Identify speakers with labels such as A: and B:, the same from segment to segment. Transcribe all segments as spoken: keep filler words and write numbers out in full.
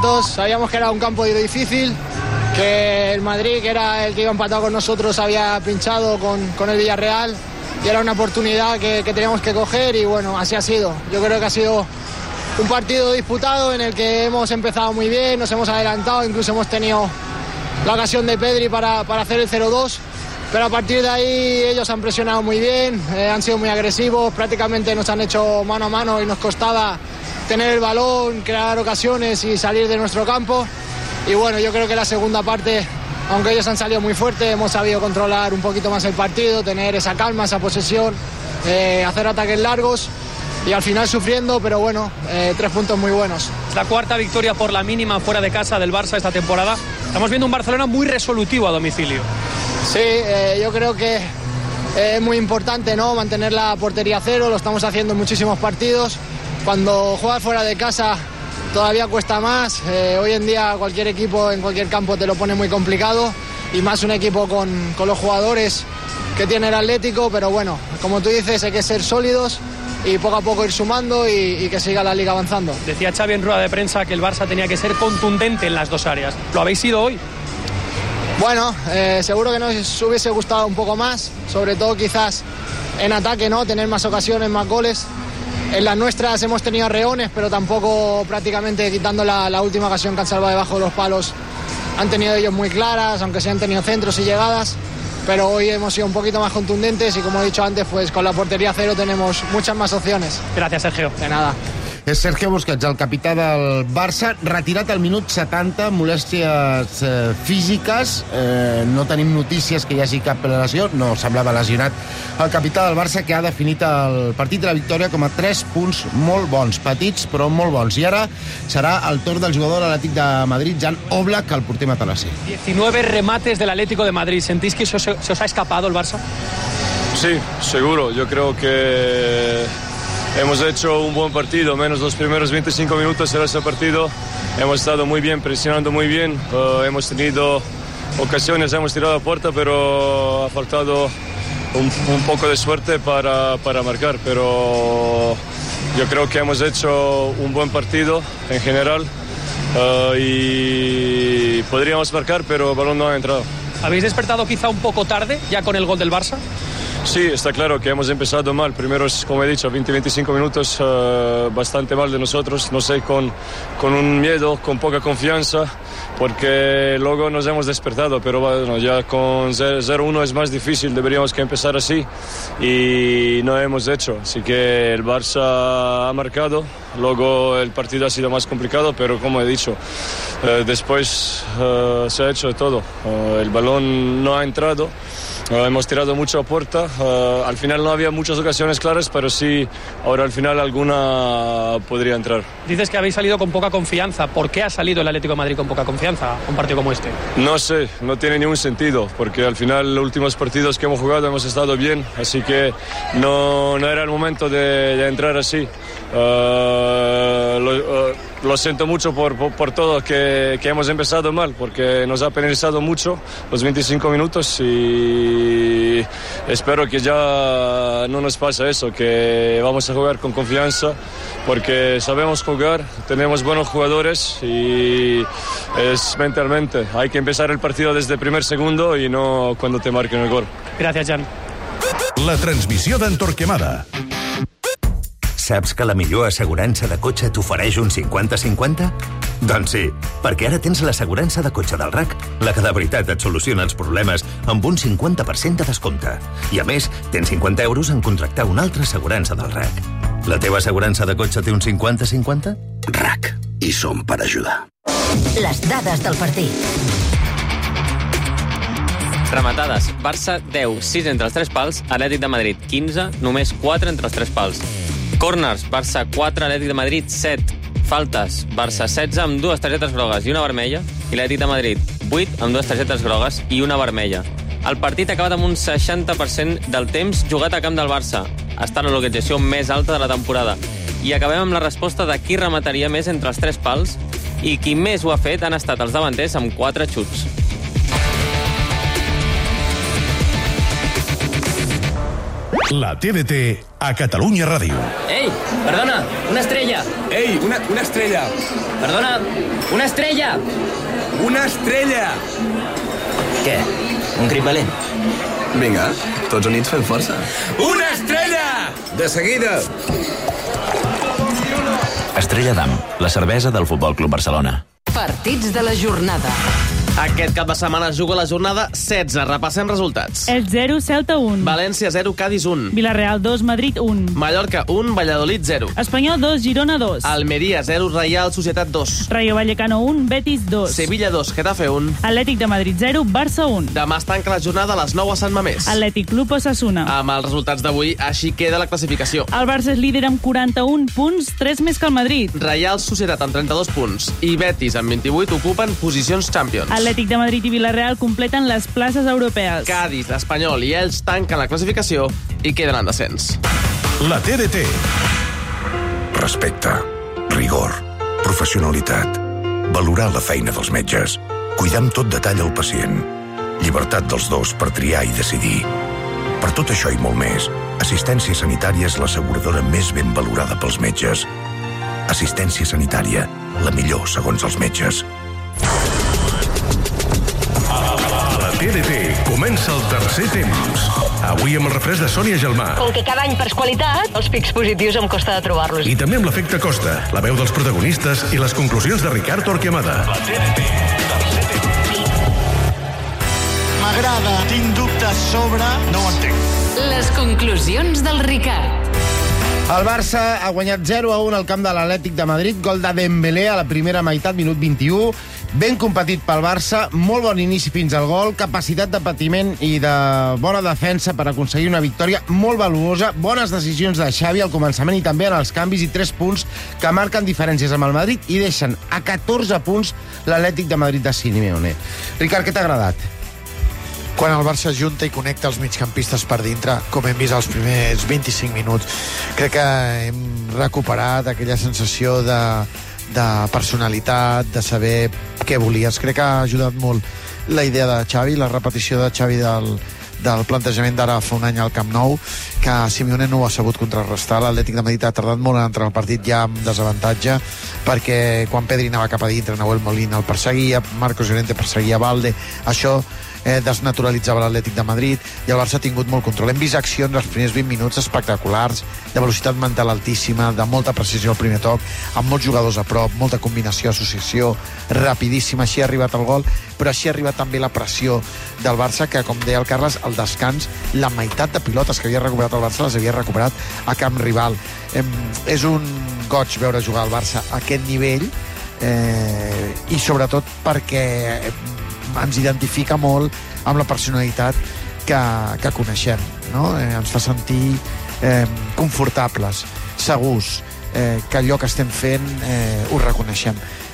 A: puntos. Sabíamos que era un campo difícil, que el Madrid, que era el que iba empatado con nosotros, había pinchado con, con el Villarreal y era una oportunidad que, que teníamos que coger y bueno, así ha sido. Yo creo que ha sido un partido disputado en el que hemos empezado muy bien, nos hemos adelantado, incluso hemos tenido la ocasión de Pedri para, para hacer el cero dos, pero a partir de ahí ellos han presionado muy bien, eh, han sido muy agresivos, prácticamente nos han hecho mano a mano y nos costaba tener el balón, crear ocasiones y salir de nuestro campo. Y bueno, yo creo que la segunda parte, aunque ellos han salido muy fuerte, hemos sabido controlar un poquito más el partido, tener esa calma, esa posesión, eh, hacer ataques largos y al final sufriendo, pero bueno, eh, tres puntos muy buenos.
B: La cuarta victoria por la mínima fuera de casa del Barça esta temporada. Estamos viendo un Barcelona muy resolutivo a domicilio.
A: Sí, eh, yo creo que eh, es muy importante, ¿no?, mantener la portería cero, lo estamos haciendo en muchísimos partidos. Cuando juegas fuera de casa todavía cuesta más, eh, hoy en día cualquier equipo en cualquier campo te lo pone muy complicado y más un equipo con, con los jugadores que tiene el Atlético, pero bueno, como tú dices, hay que ser sólidos y poco a poco ir sumando y, y que siga la liga avanzando.
B: Decía Xavi en rueda de prensa que el Barça tenía que ser contundente en las dos áreas. ¿Lo habéis sido hoy?
A: Bueno, eh, seguro que nos hubiese gustado un poco más, sobre todo quizás en ataque, ¿no?, tener más ocasiones, más goles. En las nuestras hemos tenido arreones, pero tampoco prácticamente quitando la, la última ocasión que han salvado debajo de los palos. Han tenido ellos muy claras, aunque sí han tenido centros y llegadas, pero hoy hemos sido un poquito más contundentes y como he dicho antes, pues con la portería cero tenemos muchas más opciones.
B: Gracias, Sergio.
A: De nada.
C: És Sergio Busquets, el capità del Barça, retirat al minut setanta, molèsties eh, físiques, eh, no tenim notícies que hi hagi cap lesió, no semblava lesionat el capità del Barça, que ha definit el partit de la victòria com a tres punts molt bons, petits però molt bons. I ara serà el torn del jugador atlètic de Madrid, Jan Oblak, el porter matalasser.
B: diecinueve remates del Atlético de Madrid. ¿Sentís que se, se os ha escapado el Barça?
D: Sí, seguro. Yo creo que hemos hecho un buen partido, menos los primeros veinticinco minutos de ese partido. Hemos estado muy bien, presionando muy bien. Uh, hemos tenido ocasiones, hemos tirado a puerta, pero ha faltado un, un poco de suerte para, para marcar. Pero yo creo que hemos hecho un buen partido en general uh, y podríamos marcar, pero el balón no ha entrado.
B: ¿Habéis despertado quizá un poco tarde ya con el gol del Barça?
D: Sí, está claro que hemos empezado mal. Primeros, como he dicho, veinte a veinticinco minutos uh, bastante mal de nosotros. No sé, con, con un miedo, con poca confianza, porque luego nos hemos despertado. Pero bueno, ya con cero uno es más difícil. Deberíamos que empezar así y no hemos hecho. Así que el Barça ha marcado. Luego el partido ha sido más complicado, pero como he dicho, uh, después uh, se ha hecho de todo. Uh, el balón no ha entrado. Uh, hemos tirado mucho a puerta, uh, al final no había muchas ocasiones claras, pero sí, ahora al final alguna podría entrar.
B: Dices que habéis salido con poca confianza. ¿Por qué ha salido el Atlético de Madrid con poca confianza un partido como este?
D: No sé, no tiene ningún sentido, porque al final los últimos partidos que hemos jugado hemos estado bien, así que no, no era el momento de, de entrar así. Uh, lo, uh, lo siento mucho por, por, por todo que, que hemos empezado mal, porque nos ha penalizado mucho los veinticinco minutos y espero que ya no nos pase eso, que vamos a jugar con confianza, porque sabemos jugar, tenemos buenos jugadores y es mentalmente. Hay que empezar el partido desde el primer segundo y no cuando te marquen el gol.
B: Gracias, Jan.
E: La transmissió d'en Torquemada.
F: Saps que la millor assegurança de cotxe t'ofereix un cinquanta cinquanta? Doncs sí, perquè ara tens l'assegurança de cotxe del R A C, la que de veritat et soluciona els problemes amb un cinquanta per cent de descompte. I a més, tens cinquanta euros en contractar una altra assegurança del R A C. La teva assegurança de cotxe té un cinquanta cinquanta? R A C. I som per ajudar.
G: Les dades del partit.
H: Rematades. Barça deu, sis entre els tres pals. Atlètic de Madrid quinze, només quatre entre els tres pals. Corners, Barça quatre, Atlètic de Madrid set. Faltes, Barça setze amb dues targetes grogues i una vermella, i l'Atlètic de Madrid vuit amb dues targetes grogues i una vermella. El partit ha acabat amb un seixanta per cent del temps jugat a camp del Barça. Ha estat la localització més alta de la temporada. I acabem amb la resposta de qui remataria més entre els tres pals, i qui més ho ha fet han estat els davanters amb quatre xuts.
E: La T D T a Catalunya Ràdio.
I: Ei, perdona, una estrella.
J: Ei, una, una estrella.
I: Perdona, una estrella.
J: Una estrella.
I: Què? Un crit valent?
J: Vinga, tots units fem força. Una estrella! De seguida.
K: Estrella d'Am, la cervesa del Futbol Club Barcelona.
G: Partits de la jornada.
L: Aquest cap de setmana es juga la jornada setze. Repassem resultats.
M: El zero, Celta un.
L: València zero, Cádiz un.
M: Villarreal dos, Madrid un.
L: Mallorca un, Valladolid zero.
M: Espanyol dos, Girona dos.
L: Almeria zero, Reial Societat dos.
M: Rayo Vallecano un, Betis dos.
L: Sevilla dos, Getafe un.
M: Atlètic de Madrid zero, Barça un.
L: Demà es tanca la jornada a les nou a Sant Mamés.
M: Atlètic Club Osasuna.
L: Amb els resultats d'avui, així queda la classificació.
M: El Barça és líder amb quaranta-un punts, tres més que el Madrid.
L: Reial Societat amb trenta-dos punts i Betis amb vint-i-vuit ocupen posicions Champions.
M: Atlètic de Madrid i Villarreal completen les places europees.
L: Cádiz, Espanyol i Elx tanquen la classificació i queden en descens.
E: La T D T.
N: Respecte, rigor, professionalitat, valorar la feina dels metges, cuidar amb tot detall el pacient, llibertat dels dos per triar i decidir. Per tot això i molt més, Assistència Sanitària és l'asseguradora més ben valorada pels metges. Assistència Sanitària, la millor segons els metges.
E: La T D T comença el tercer temps. Avui amb el refresc de Sònia Gelmà.
O: Com que cada any perds qualitat, els pics positius em costa de trobar-los.
E: I també amb l'efecte Costa, la veu dels protagonistes i les conclusions de Ricard Torquemada. La T D T, tercer temps.
P: M'agrada, tinc dubtes sobre... No ho entenc.
G: Les conclusions del Ricard.
C: El Barça ha guanyat zero a un al camp de l'Atlètic de Madrid, gol de Dembélé a la primera meitat, minut vint-i-u. Ben competit pel Barça, molt bon inici fins al gol, capacitat de patiment i de bona defensa per aconseguir una victòria molt valuosa, bones decisions de Xavi al començament i també en els canvis i tres punts que marquen diferències amb el Madrid i deixen a catorze punts l'Atlètic de Madrid de Simeone. Ricard, què t'ha agradat?
P: Quan el Barça junta i connecta els migcampistes per dintre, com hem vist els primers vint-i-cinc minuts, crec que hem recuperat aquella sensació de, de personalitat, de saber què volies. Crec que ha ajudat molt la idea de Xavi, la repetició de Xavi del, del plantejament d'ara fa un any al Camp Nou, que Simeone no ho ha sabut contrarrestar. L'Atlètic de Madrid ha tardat molt en entrar al partit ja amb desavantatge, perquè quan Pedri anava cap a dintre, Nahuel Molina el perseguia, Marcos Llorente perseguia Valde, això eh, desnaturalitzava l'Atlètic de Madrid i el Barça ha tingut molt control. Hem vist accions els primers vint minuts espectaculars, de velocitat mental altíssima, de molta precisió al primer toc, amb molts jugadors a prop, molta combinació, associació, rapidíssima, així ha arribat el gol, però així ha arribat també la pressió del Barça, que, com deia el Carles, al descans, la meitat de pilotes que havia recuperat el Barça les havia recuperat a camp rival. Eh, és un goig veure jugar al Barça a aquest nivell, eh, i sobretot perquè ens identifica molt amb la personalitat que, que coneixem, no? Eh, ens fa sentir eh, confortables, segurs, eh, que allò que estem fent eh, ho reconeixem.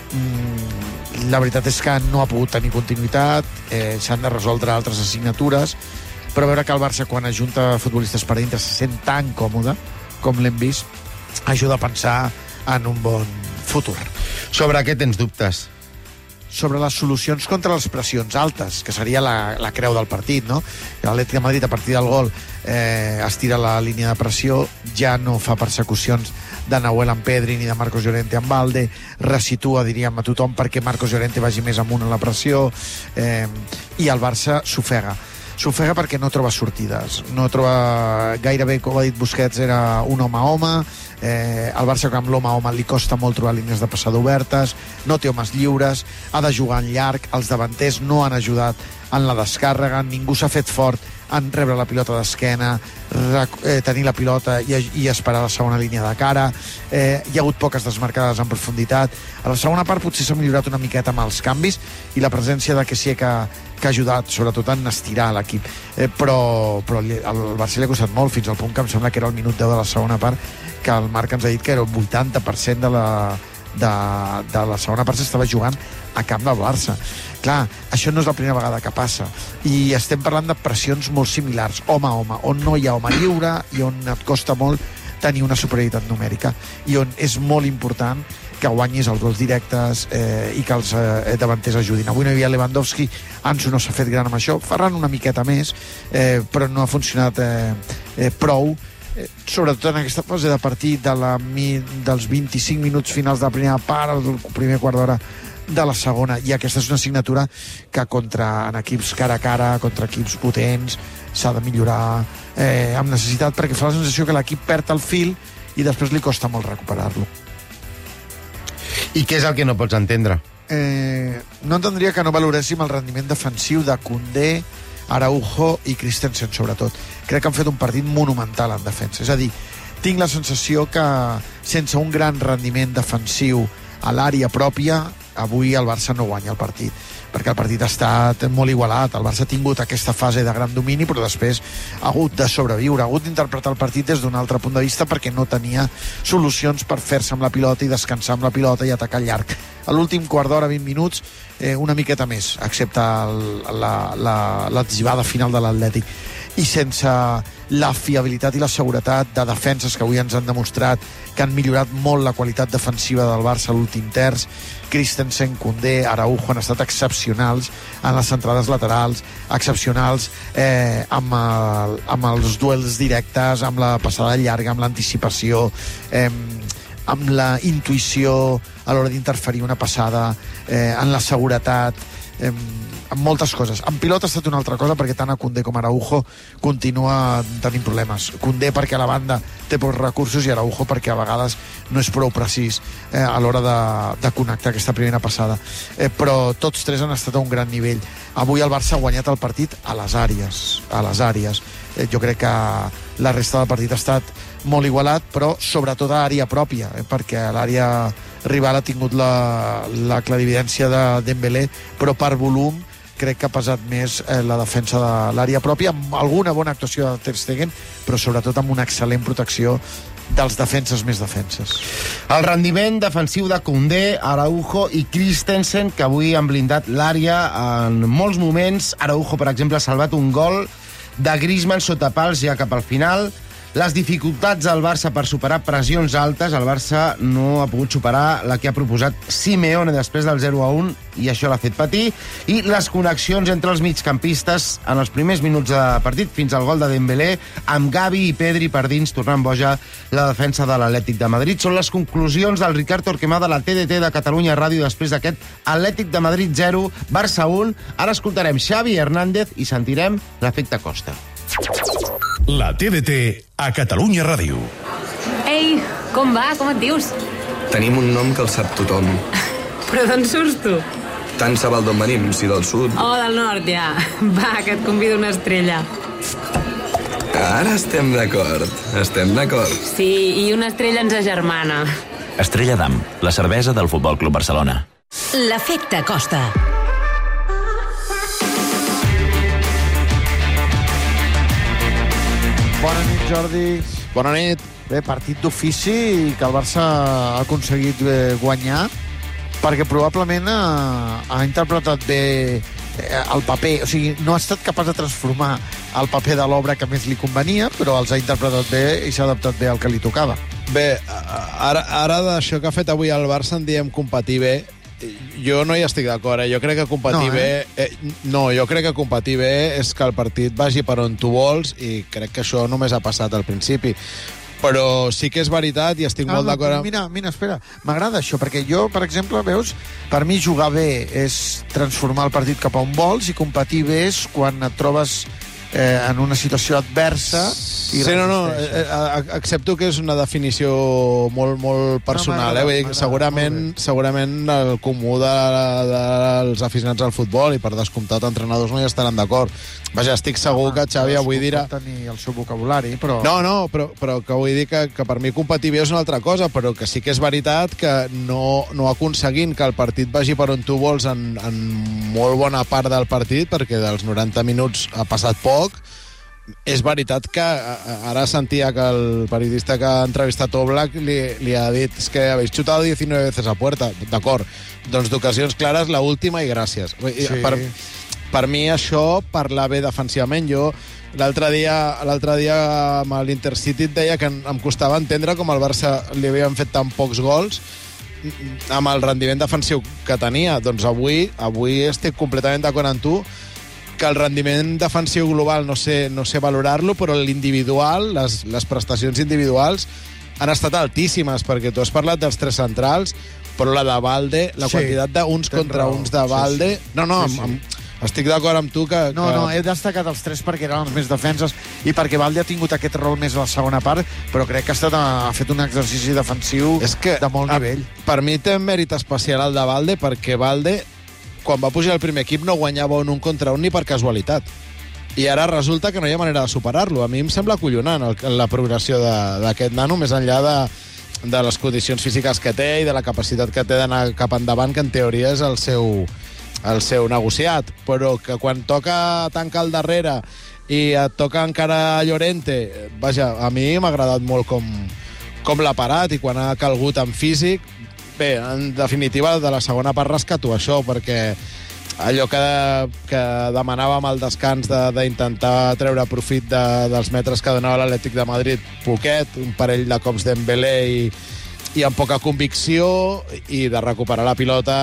P: Mm, la veritat és que no ha pogut tenir continuïtat, eh, s'han de resoldre altres assignatures, però veure que el Barça, quan ajunta futbolistes per dintre, se sent tan còmode com l'hem vist, ajuda a pensar en un bon futur.
C: Sobre què tens dubtes?
P: Sobre les solucions contra les pressions altes, que seria la, la creu del partit, no? L'Atlètic de Madrid, a partir del gol, eh, estira la línia de pressió, ja no fa persecucions de Nahuel amb Pedri ni de Marcos Llorente amb Valde, resitua, diríem, a tothom perquè Marcos Llorente vagi més amunt en la pressió, eh, i el Barça s'ofega. S'ofega perquè no troba sortides, no troba gairebé, com ha dit Busquets, era un home a home, eh, el Barça amb l'home a home li costa molt trobar línies de passada obertes, no té homes lliures, ha de jugar en llarg, els davanters no han ajudat en la descàrrega, ningú s'ha fet fort en rebre la pilota d'esquena, eh, tenir la pilota i, i esperar la segona línia de cara, eh, hi ha hagut poques desmarcades en profunditat. A la segona part potser s'ha millorat una miqueta amb els canvis i la presència de Kessié que, que ha ajudat sobretot en estirar l'equip, eh, però, però al Barça li ha costat molt, fins al punt que em sembla que era el minut deu de la segona part, que el Marc ens ha dit que era el vuitanta per cent de la, de, de la segona part s'estava jugant a camp del Barça. Clar, això no és la primera vegada que passa i estem parlant de pressions molt similars, home a home, on no hi ha home lliure i on et costa molt tenir una superioritat numèrica i on és molt important que guanyis els gols directes eh, i que els eh, davanters ajudin. Avui no hi havia Lewandowski, Ansu no s'ha fet gran amb això, Ferran una miqueta més, eh, però no ha funcionat eh, eh, prou, eh, sobretot en aquesta fase de partit de la, dels vint-i-cinc minuts finals de la primera part, el primer quart d'hora de la segona, i aquesta és una assignatura que contra en equips cara a cara, contra equips potents, s'ha de millorar eh, amb necessitat, perquè fa la sensació que l'equip perd el fil i després li costa molt recuperar-lo.
C: I què és el que no pots entendre?
P: Eh, no entendria que no valoréssim el rendiment defensiu de Koundé, Araujo i Christensen, sobretot. Crec que han fet un partit monumental en defensa. És a dir, tinc la sensació que sense un gran rendiment defensiu a l'àrea pròpia, avui el Barça no guanya el partit, perquè el partit ha estat molt igualat. El Barça ha tingut aquesta fase de gran domini, però després ha hagut de sobreviure, ha hagut d'interpretar el partit des d'un altre punt de vista, perquè no tenia solucions per fer-se amb la pilota i descansar amb la pilota i atacar llarg. A l'últim quart d'hora, vint minuts, eh, una miqueta més, excepte l'atzivada final de l'Atlètic. I sense la fiabilitat i la seguretat de defenses que avui ens han demostrat que han millorat molt la qualitat defensiva del Barça a l'últim terç, Christensen, Koundé, Araujo han estat excepcionals en les centrades laterals, excepcionals eh, amb, el, amb els duels directes, amb la passada llarga, amb l'anticipació, eh, amb la intuïció a l'hora d'interferir una passada, eh, en la seguretat, eh, amb moltes coses. En pilota ha estat una altra cosa, perquè tant a Koundé com a Araujo continua tenint problemes. Koundé perquè a la banda té pocs recursos i Araujo perquè a vegades no és prou precís eh, a l'hora de, de connectar aquesta primera passada. Eh, però tots tres han estat a un gran nivell. Avui el Barça ha guanyat el partit a les àrees. A les àrees. Eh, jo crec que la resta del partit ha estat molt igualat, però sobretot a l'àrea pròpia, eh, perquè l'àrea rival ha tingut la, la clarividència de Dembélé, però per volum crec que ha pesat més eh, la defensa de l'àrea pròpia, amb alguna bona actuació de Ter Stegen, però sobretot amb una excel·lent protecció dels defenses més defenses.
C: El rendiment defensiu de Koundé, Araujo i Christensen, que avui han blindat l'àrea en molts moments. Araujo, per exemple, ha salvat un gol de Griezmann sota pals ja cap al final. Les dificultats del Barça per superar pressions altes, el Barça no ha pogut superar la que ha proposat Simeone després del zero a un, i això l'ha fet patir, i les connexions entre els migcampistes en els primers minuts de partit fins al gol de Dembélé, amb Gavi i Pedri per dins, tornant boja la defensa de l'Atlètic de Madrid. Són les conclusions del Ricard Torquemada de la T D T de Catalunya Ràdio després d'aquest Atlètic de Madrid zero, Barça un. Ara escoltarem Xavi Hernández i sentirem l'efecte Costa.
E: La T D T a Catalunya Ràdio.
G: Ei, com va? Com et dius?
J: Tenim un nom que el sap tothom.
G: Però d'on surts tu?
J: Tant se val d'on venim, si del sud.
G: Oh, del nord, ja. Va, que et convido una estrella.
J: Ara estem d'acord, estem d'acord.
G: Sí, i una estrella ens agermana.
K: Estrella d'Am, la cervesa del Futbol Club Barcelona.
G: L'efecte Costa.
P: Bona nit, Jordi.
L: Bona nit.
P: Bé, partit d'ofici que el Barça ha aconseguit eh, guanyar, perquè probablement ha, ha interpretat bé eh, el paper, o sigui, no ha estat capaç de transformar el paper de l'obra que més li convenia, però els ha interpretat bé i s'ha adaptat bé al que li tocava.
Q: Bé, ara, ara d'això que ha fet avui el Barça en diem competir bé. Jo no hi estic d'acord, eh? Jo crec que competir
P: no, eh?
Q: bé... Eh, no, jo crec que competir bé és que el partit vagi per on tu vols, i crec que això només ha passat al principi. Però sí que és veritat i estic
P: no,
Q: molt
P: no,
Q: d'acord amb...
P: Mira, mira, espera, m'agrada això, perquè jo, per exemple, veus, per mi jugar bé és transformar el partit cap a on vols, i competir bé és quan et trobes eh, en una situació adversa i
Q: sí, no, no, eh, accepto que és una definició molt, molt personal, no, eh? Vull dir, segurament, segurament el comú de, de, dels aficionats al futbol, i per descomptat entrenadors no hi estaran d'acord. Vaja, estic segur que Xavi avui dirà...
P: No tenir el seu vocabulari, però...
Q: No, no, però, però que vull dir que, que per mi competir bé és una altra cosa, però que sí que és veritat que no, no aconseguint que el partit vagi per on tu vols en, en molt bona part del partit, perquè dels noranta minuts ha passat poc. És veritat que ara sentia que el periodista que ha entrevistat Oblak li, li ha dit es que habéis chutado diecinueve veces a puerta. D'acord, doncs d'ocasions clares la última i gràcies. Sí. Per, per mi això parla bé defensivament. Jo l'altre dia, l'altre dia amb l'Intercity et deia que em costava entendre com al Barça li havien fet tan pocs gols amb el rendiment defensiu que tenia. Doncs avui, avui estic completament d'acord amb tu que el rendiment defensiu global no sé, no sé valorar-lo, però l'individual, les, les prestacions individuals han estat altíssimes, perquè tu has parlat dels tres centrals, però la de Balde, la
P: Sí,
Q: quantitat d'uns
P: tens
Q: contra
P: raó.
Q: uns de
P: Sí,
Q: Balde...
P: sí.
Q: No, no,
P: Sí, sí.
Q: amb, amb, estic d'acord amb tu que...
P: No,
Q: que...
P: no, he destacat els tres perquè eren els més defenses i perquè Balde ha tingut aquest rol més a la segona part, però crec que ha, estat, ha fet un exercici defensiu
Q: És que,
P: de molt nivell.
Q: Per mi té mèrit especial el de Balde, perquè Balde, quan va pujar al primer equip, no guanyava un un contra un ni per casualitat. I ara resulta que no hi ha manera de superar-lo. A mi em sembla acollonant el, la progressió d'aquest nano, més enllà de, de les condicions físiques que té i de la capacitat que té d'anar cap endavant, que en teoria és el seu, el seu negociat. Però que quan toca tancar al darrere i et toca encara Llorente, vaja, a mi m'ha agradat molt com, com l'ha parat i quan ha calgut en físic. Bé, en definitiva, de la segona part rescato això, perquè allò que, que demanàvem al descans d'intentar de, treure profit de, dels metres que donava l'Atlètic de Madrid, poquet, un parell de cops d'Embelé i, i amb poca convicció, i de recuperar la pilota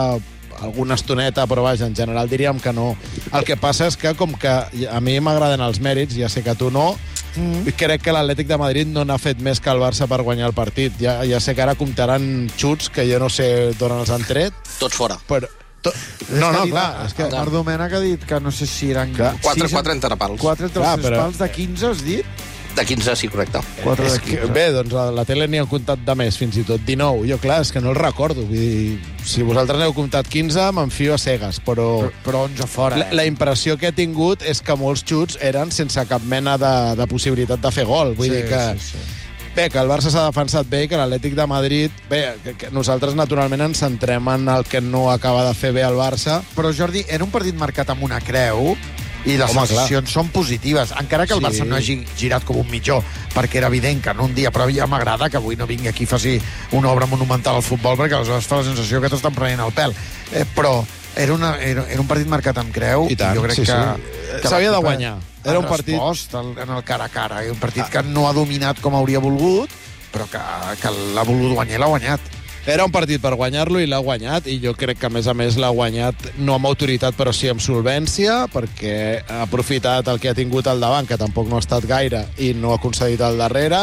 Q: alguna estoneta, però vaja, en general diríem que no. El que passa és que, com que a mi m'agraden els mèrits, ja sé que a tu no, mm. crec que l'Atlètic de Madrid no n'ha fet més que el Barça per guanyar el partit. Ja, ja sé que ara comptaran xuts que jo no sé d'on els han tret.
R: Tots fora.
Q: Però, to... No, no, clar. És que...
P: El Marc Domènech ha dit que no sé si eren...
R: quatre entre pals.
P: quatre entre
Q: Clar,
P: els tres
Q: però-
P: pals de quinze, has dit?
R: De quinze, sí, correcte.
P: quatre
Q: És
P: de
Q: que,
P: quinze.
Q: bé, doncs a la tele n'hi han comptat de més, fins i tot dinou. Jo, clar, és que no el recordo. Vull dir, si vosaltres n'heu comptat quinze, m'enfio a cegues, però...
P: Però, però onze fora,
Q: La,
P: eh?
Q: la impressió que he tingut és que molts xuts eren sense cap mena de, de possibilitat de fer gol. Vull
P: Sí,
Q: dir que...
P: sí, sí.
Q: Bé, que el Barça s'ha defensat bé i que l'Atlètic de Madrid... Bé, que, que nosaltres naturalment ens centrem en el que no acaba de fer bé el Barça.
P: Però, Jordi, era un partit marcat amb una creu i les
Q: Home,
P: sensacions són positives, encara que el
Q: Sí.
P: Barça no hagi girat com un mitjó, perquè era evident que en un dia, però ja m'agrada que avui no vingui aquí i faci una obra monumental al futbol, perquè aleshores fa la sensació que t'estan prenent el pèl. Eh, però era, una, era, era un partit marcat amb creu,
Q: I tant,
P: jo crec
Q: sí,
P: que...
Q: sí.
P: que
Q: S'havia de
P: l'equip
Q: guanyar.
P: ha
Q: Era un partit-
P: respost al- en el cara a cara, un partit que no ha dominat com hauria volgut, però que, que l'ha volgut guanyar i l'ha guanyat.
Q: Era un partit per guanyar-lo i l'ha guanyat, i jo crec que, a més a més, l'ha guanyat no amb autoritat, però sí amb solvència, perquè ha aprofitat el que ha tingut al davant, que tampoc no ha estat gaire, i no ha concedit al darrere.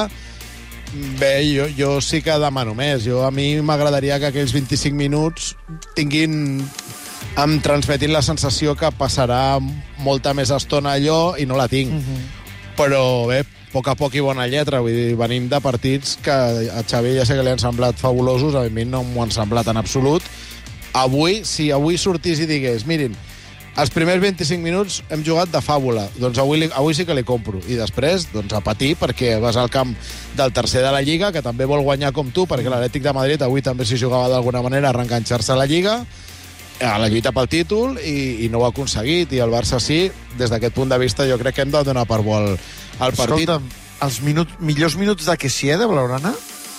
Q: Bé, jo, jo sí que demano més. Jo, a mi m'agradaria que aquells vint-i-cinc minuts tinguin... em transmetin la sensació que passarà molta més estona allò i no la tinc. Però bé, a poc a poc i bona lletra. Vull dir, venim de partits que a Xavi ja sé que li han semblat fabulosos, a mi no m'ho han semblat en absolut. Avui, si avui sortís i digués, mirin, els primers vint-i-cinc minuts hem jugat de fàbula, doncs avui, li, avui sí que li compro. I després, doncs a patir, perquè vas al camp del tercer de la Lliga, que també vol guanyar com tu, perquè l'Atlètic de Madrid avui també s'hi jugava d'alguna manera a reenganxar-se a la Lliga, a la lluita pel títol, i, i no ho ha aconseguit, i el Barça sí. Des d'aquest punt de vista jo crec que hem de donar per bo el, el partit.
P: Escolta'm, els minut, millors minuts de Kessié, de Blaugrana?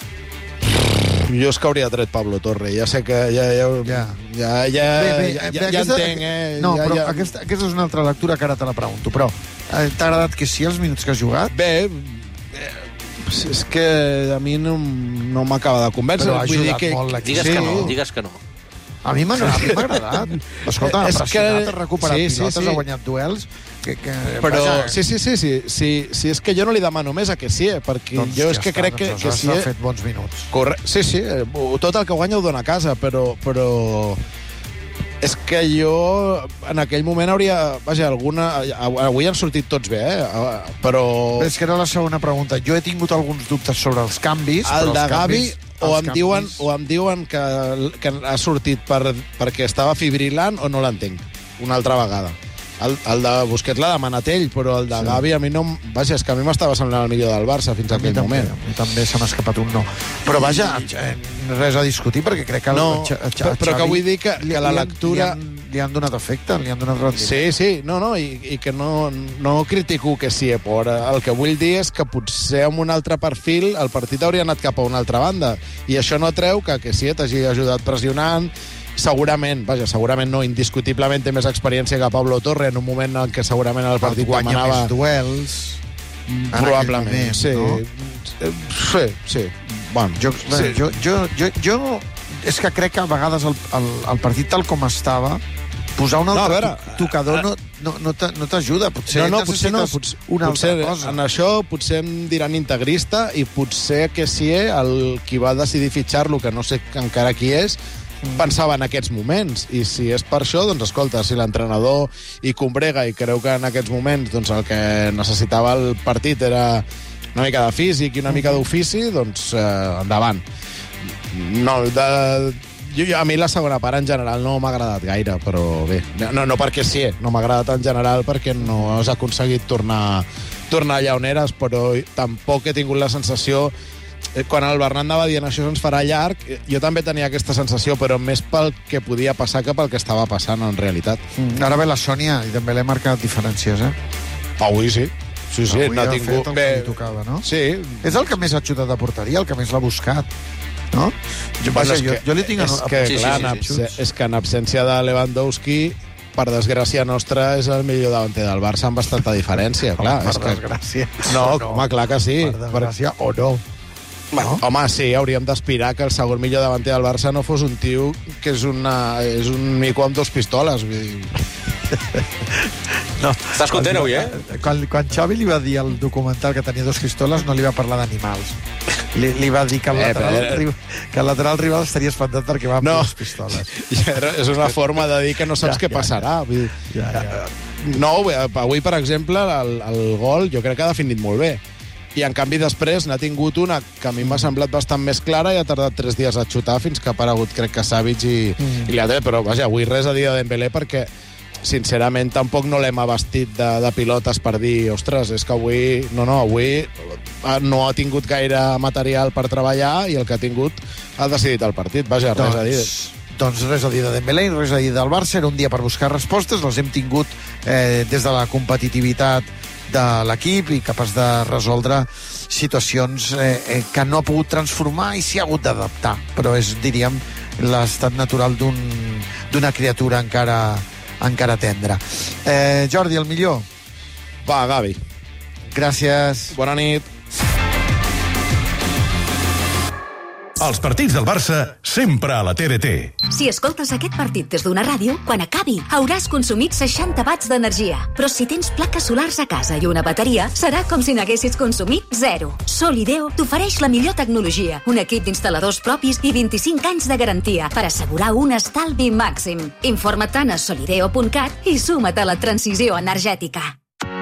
Q: Jo és que hauria tret Pablo Torre, ja sé que ja, ja, ja, ja, ja,
P: Bé, bé,
Q: ja,
P: bé,
Q: ja, ja
P: aquesta-
Q: entenc, eh?
P: No,
Q: ja,
P: però
Q: ja...
P: Aquesta, aquesta és una altra lectura que ara te la pregunto, però eh, t'ha agradat Kessié els minuts que has jugat?
Q: Bé, eh, és que a mi no, no m'acaba de convèncer.
P: Però ha
Q: Vull dir
P: ajudat
Q: que...
P: molt l'equip.
R: Digues
Q: Sí.
R: que no, digues que no.
P: A mi m'ha a mi m'ha agradat. Escolta, ha
Q: És
P: pressionat,
Q: que-
P: ha recuperat
Q: sí, sí,
P: pilotes,
Q: sí.
P: ha guanyat duels. Que, que,
Q: Però
P: vaja,
Q: sí, sí, sí, sí, sí, sí, és que jo no li demano més a Kessié, perquè
P: doncs
Q: jo és
P: ja
Q: que
P: està,
Q: crec que
P: doncs aleshores
Q: Kessié...
P: ha fet bons minuts.
Q: Corre... Sí, sí, eh, tot el que guanya ho dona a casa, però, però és que jo en aquell moment hauria... Vaja, alguna... Avui han sortit tots bé, eh? Però...
P: És que era la segona pregunta. Jo he tingut alguns dubtes sobre els canvis,
Q: El
P: però
Q: de
P: els
Q: Gavi
P: canvis,
Q: o
P: els
Q: em,
P: canvis-
Q: diuen, o em diuen que, que ha sortit per, perquè estava fibrilant o no l'entenc, una altra vegada. El, el de Busquets l'ha demanat ell, però el de sí. Gavi a mi no... Vaja, és que a mi m'estava semblant el millor del Barça fins a,
P: A mi
Q: aquell
P: també,
Q: moment.
P: a mi també se m'ha escapat un no. Però vaja, eh, res a discutir, perquè crec que... el
Q: No,
P: Xa- Xa-
Q: però- però que
P: Xavi
Q: vull dir que-
P: li-
Q: que la
P: li han-
Q: lectura-
P: Li han, li han donat efecte, li han donat rendiment.
Q: Sí, sí, no, no, i, i que no, no critico que sí, però el que vull dir és que potser amb un altre perfil el partit hauria anat cap a una altra banda, i això no treu que, que sí, t'hagi ajudat pressionant, segurament, vaja, segurament no, indiscutiblement té més experiència que Pablo Torre en un moment en què segurament el partit
P: guanya
Q: demanava...
P: més duels.
Q: Probablement,
P: moment,
Q: sí.
P: no?
Q: Sí, sí. Bueno,
P: Jo,
Q: sí.
P: bueno, jo, jo, jo, jo és que crec que a vegades el, el, el partit tal com estava, posar un altre no, veure, tocador no, no, no, no t'ajuda. Potser
Q: no, no, potser no, potser, una potser, altra cosa. En això potser em diran integrista i potser que sí, el qui va decidir fitxar-lo, que no sé encara qui és, pensava en aquests moments. I si és per això, doncs escolta, si l'entrenador hi combrega i creu que en aquests moments doncs, el que necessitava el partit era una mica de físic i una mica d'ofici, doncs eh, endavant. No, de... Jo, a mi la segona part en general no m'ha agradat gaire, però bé, no, no perquè sí, no m'ha agradat en general perquè no has aconseguit tornar, tornar allà on eres, però tampoc he tingut la sensació, quan el Bernat anava dient això ens farà llarg, jo també tenia aquesta sensació, però més pel que podia passar que pel que estava passant en realitat.
P: Mm. Ara ve la Sònia i també l'he marcat diferències, eh?
Q: Avui sí. Sí, sí,
P: avui
Q: no
P: ha
Q: tingut...
P: fet el que li tocava, no?
Q: Sí.
P: És el que més ha xutat de porteria, el que més l'ha buscat. No? Jo, vaja, jo, jo li tinc...
Q: És que,
P: sí,
Q: clar,
P: sí, sí, sí.
Q: és que en absència de Lewandowski, per desgràcia nostra, és el millor davanter del Barça amb bastanta diferència. Clar,
P: per
Q: és que...
P: desgràcia.
Q: No, no, home, clar que sí.
P: Per desgràcia o no.
Q: Bueno, no? Home, sí, hauríem d'aspirar que el segon millor davanter del Barça no fos un tio que és, una, és un mico amb dos pistoles. Vull dir...
R: No. Estàs content avui, eh?
P: Quan, quan Xavi li va dir al documental que tenia dos pistoles, no li va parlar d'animals. Li, li va dir que el, lateral, eh, però... que el lateral rival estaria espantat perquè va amb no. dos pistoles.
Q: Ja, és una forma de dir que no saps ja, què ja, passarà. Ja. Vull dir, ja, ja. No, avui, per exemple, el, el gol jo crec que ha definit molt bé. I, en canvi, després n'ha tingut una que a mi m'ha semblat bastant més clara i ha tardat tres dies a xutar fins que ha aparegut, crec que Savic i, mm. i l'altre. Però, vaja, avui res a dir de Dembélé perquè sincerament tampoc no l'hem abastit de, de pilotes per dir, ostres, és que avui no, no, avui no ha tingut gaire material per treballar i el que ha tingut ha decidit el partit, vaja, res doncs, a dir.
P: Doncs res a dir de Dembélé i res a dir del Barça, era un dia per buscar respostes, les hem tingut eh, des de la competitivitat de l'equip i capaç de resoldre situacions eh, eh, que no ha pogut transformar i s'hi ha hagut d'adaptar, però és, diríem, l'estat natural d'un, d'una criatura encara encara tendre. Eh, Jordi, el millor?
Q: Va, Gavi.
P: Gràcies.
Q: Bona nit.
E: Els partits del Barça sempre a la T D T.
S: Si escoltes aquest partit des d'una ràdio, quan acabi hauràs consumit seixanta watts d'energia. Però si tens plaques solars a casa i una bateria, serà com si n'haguessis consumit zero. Solideo t'ofereix la millor tecnologia, un equip d'instal·ladors propis i vint-i-cinc anys de garantia per assegurar un estalvi màxim. Informa't tant a solideo punt cat i suma't a la transició energètica.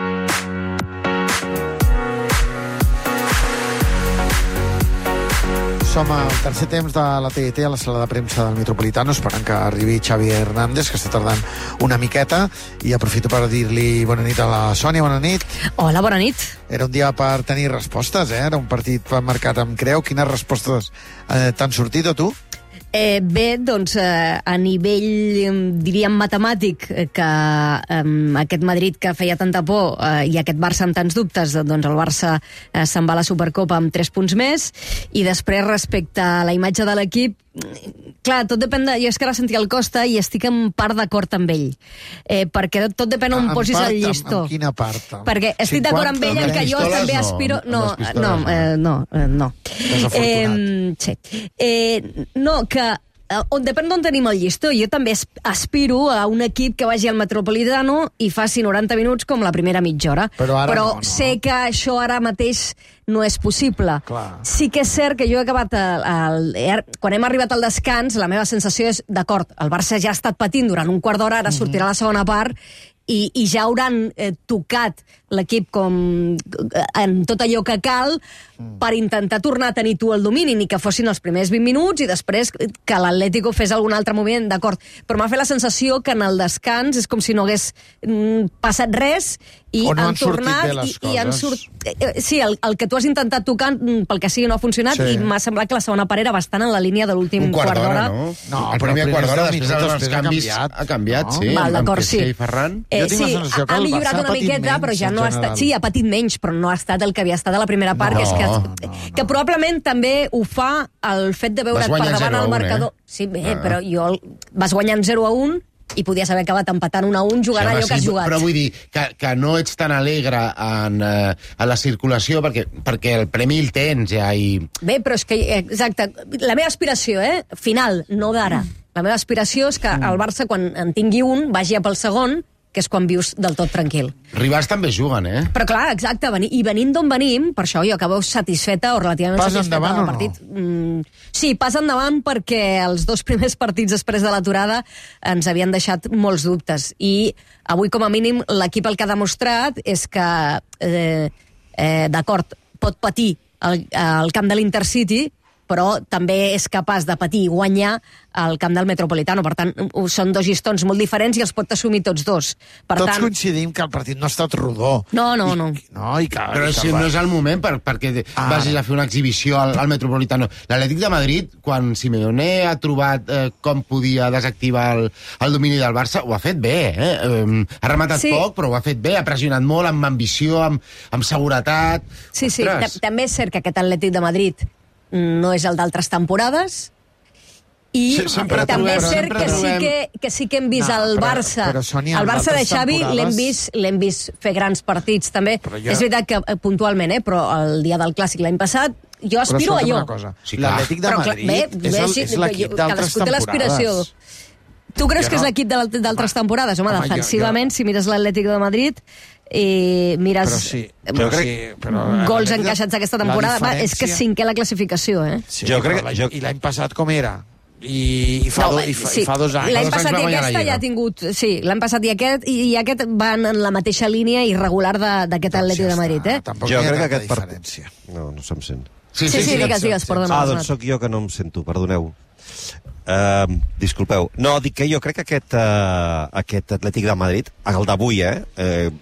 P: Som al tercer temps de la T D T a la sala de premsa del Metropolitano, esperant que arribi Xavi Hernández, que està tardant una miqueta, i aprofito per dir-li bona nit a la Sònia. Bona nit.
T: Hola, bona nit.
P: Era un dia per tenir respostes, eh? Era un partit marcat amb creu. Quines respostes eh, t'han sortit, a tu?
T: Eh, bé, doncs, eh, a nivell, diríem, matemàtic, eh, que eh, aquest Madrid que feia tanta por eh, i aquest Barça amb tants dubtes, doncs el Barça eh, se'n va a la Supercopa amb tres punts més, i després, respecte a la imatge de l'equip, clar, tot depèn de... Jo és que ara sentia el Costa i estic en part d'acord amb ell, eh, perquè tot depèn on
P: en
T: posis
P: part,
T: el llistó.
P: En, en quina part?
T: Perquè estic d'acord amb ell en que jo també
Q: no,
T: aspiro... No, no, eh, no, eh, no. Eh, sí. Eh, no, que on depèn d'on tenim el llistó. Jo també aspiro a un equip que vagi al Metropolitano i faci noranta minuts com la primera mitja hora.
P: Però, ara
T: Però
P: no, no.
T: sé que això ara mateix no és possible.
P: Clar.
T: Sí que és cert que jo he acabat... El, el, quan hem arribat al descans, la meva sensació és, d'acord, el Barça ja ha estat patint durant un quart d'hora, ara sortirà la segona part, i, i ja hauran eh, tocat l'equip com en tot allò que cal per intentar tornar a tenir tu el domini, ni que fossin els primers vint minuts i després que l'Atlético fes algun altre moviment, d'acord. Però m'ha fet la sensació que en el descans és com si no hagués mm, passat res i
P: o no
T: han,
P: han sortit
T: tornat
P: bé les
T: i, i han sort... Sí, el, el que tu has intentat tocar pel que sigui no ha funcionat, sí. I m'ha semblat que la segona part era bastant en la línia de l'últim quart d'hora.
C: No?
P: No,
C: el primer quart d'hora, després dels
P: després
C: canvis,
P: ha canviat,
C: ha canviat
P: no?
C: sí.
T: Val, d'acord, sí.
C: I Ferran.
T: Eh,
P: jo tinc
T: sí,
P: la sensació que
T: ha
P: el
T: millorat
P: Barça
T: una
P: ha patit
T: miqueta,
P: menys,
T: però ja no ha estat... Sí, ha patit menys, però no ha estat el que havia estat a la primera part,
C: No,
T: que és que,
C: no,
P: no.
T: que probablement també ho fa el fet de veure't per davant al marcador.
C: Eh?
T: Sí, bé, ah. però jo... Vas guanyant zero a un i podies haver acabat empatant un a un jugant
C: Sí, home,
T: allò que has
C: sí,
T: jugat.
C: Però vull dir que, que no ets tan alegre en, eh, en la circulació perquè, perquè el premi el tens ja i...
T: Bé, però és que, exacte, la meva aspiració, eh, final, no d'ara. La meva aspiració és que el Barça, quan en tingui un, vagi a pel segon, que és quan vius del tot tranquil.
C: Rivals també juguen, eh?
T: Però clar, exacte, veni, i venint d'on venim, per això jo acabo satisfeta o relativament
P: Pas
T: satisfeta
P: endavant
T: del
P: o no?
T: partit. Mm, sí, pas endavant perquè els dos primers partits després de l'aturada ens havien deixat molts dubtes. I avui, com a mínim, l'equip el que ha demostrat és que, eh, eh, d'acord, pot patir el, el camp de l'Intercity, però també és capaç de patir i guanyar al camp del Metropolitano. Per tant, són dos llistons molt diferents i els pot assumir tots dos. Per
P: Tots
T: tant...
P: coincidim que el partit no ha estat rodó.
T: No, no, no.
P: No, i que,
C: Però
P: i que
C: si
P: va-
C: no és el moment per, perquè ah. vagis a fer una exhibició al, al Metropolitano. L'Atlètic de Madrid, quan Simeone ha trobat eh, com podia desactivar el, el domini del Barça, ho ha fet bé, eh? Um, ha rematat
T: Sí.
C: poc, però ho ha fet bé, ha pressionat molt, amb ambició, amb, amb seguretat...
T: Sí, sí,
C: Ostres.
T: ta- també és cert que aquest Atlètic de Madrid no és el d'altres temporades, i
C: Sí, sempre
T: també és
C: trobem-
T: cert
C: sempre
T: que sí
C: trobem-
T: que, que sí que hem vist
P: No,
T: el
P: però-
T: Barça,
P: però, Sònia,
T: el Barça de
P: d'altres
T: Xavi
P: temporades-
T: l'hem vist, l'hem vist fer grans partits també.
P: Però jo-
T: És veritat que eh, puntualment, eh, però el dia del Clàssic l'any passat jo aspiro a
P: escolta'm
T: allò.
P: una cosa.
C: Sí, clar.
P: L'Atlètic de
T: Però, clar,
P: Madrid
T: bé,
P: és, el,
T: sí,
P: és l'equip
T: que
P: d'altres
T: cadascú té l'aspiració.
P: temporades.
T: Tu creus
P: Jo
T: que és
P: no.
T: l'equip de l'alt- d'altres temporades? Home,
P: Home, jo-
T: defensivament, si mires l'Atlètic de Madrid i mires
P: Però sí,
T: eh,
P: però sí, però
T: gols
P: l'Atlètic de-
T: encaixats aquesta
P: la
T: temporada, va, és que
P: diferència-
T: cinquè a la classificació, eh?
P: Sí,
R: Jo
P: però
R: crec que-
P: l'any-
R: jo-
P: I l'any passat com era? I, i, fa,
T: No,
P: do, i, fa,
T: sí,
P: i fa dos anys.
T: L'any
C: Dos anys
T: passat
C: va
T: i
C: guanyar la
T: aquesta
C: Lliga.
T: ja ha tingut... Sí, l'any passat i aquest, i, i aquest van en la mateixa línia irregular de- d'aquest
P: Doncs
T: Atlètic
P: ja
T: de Madrid,
P: està,
T: eh?
P: Tampoc
R: Jo
P: hi ha
R: crec que
P: tanta
R: aquest part-
P: diferència.
R: No, no se'm sent.
T: Sí, sí, sí, digues, digues, perdona.
R: Ah,
T: perdona.
R: doncs sóc jo que no em sento, perdoneu. Uh, disculpeu. No, dic que jo crec que aquest, uh, aquest Atlètic de Madrid, el d'avui, eh, eh,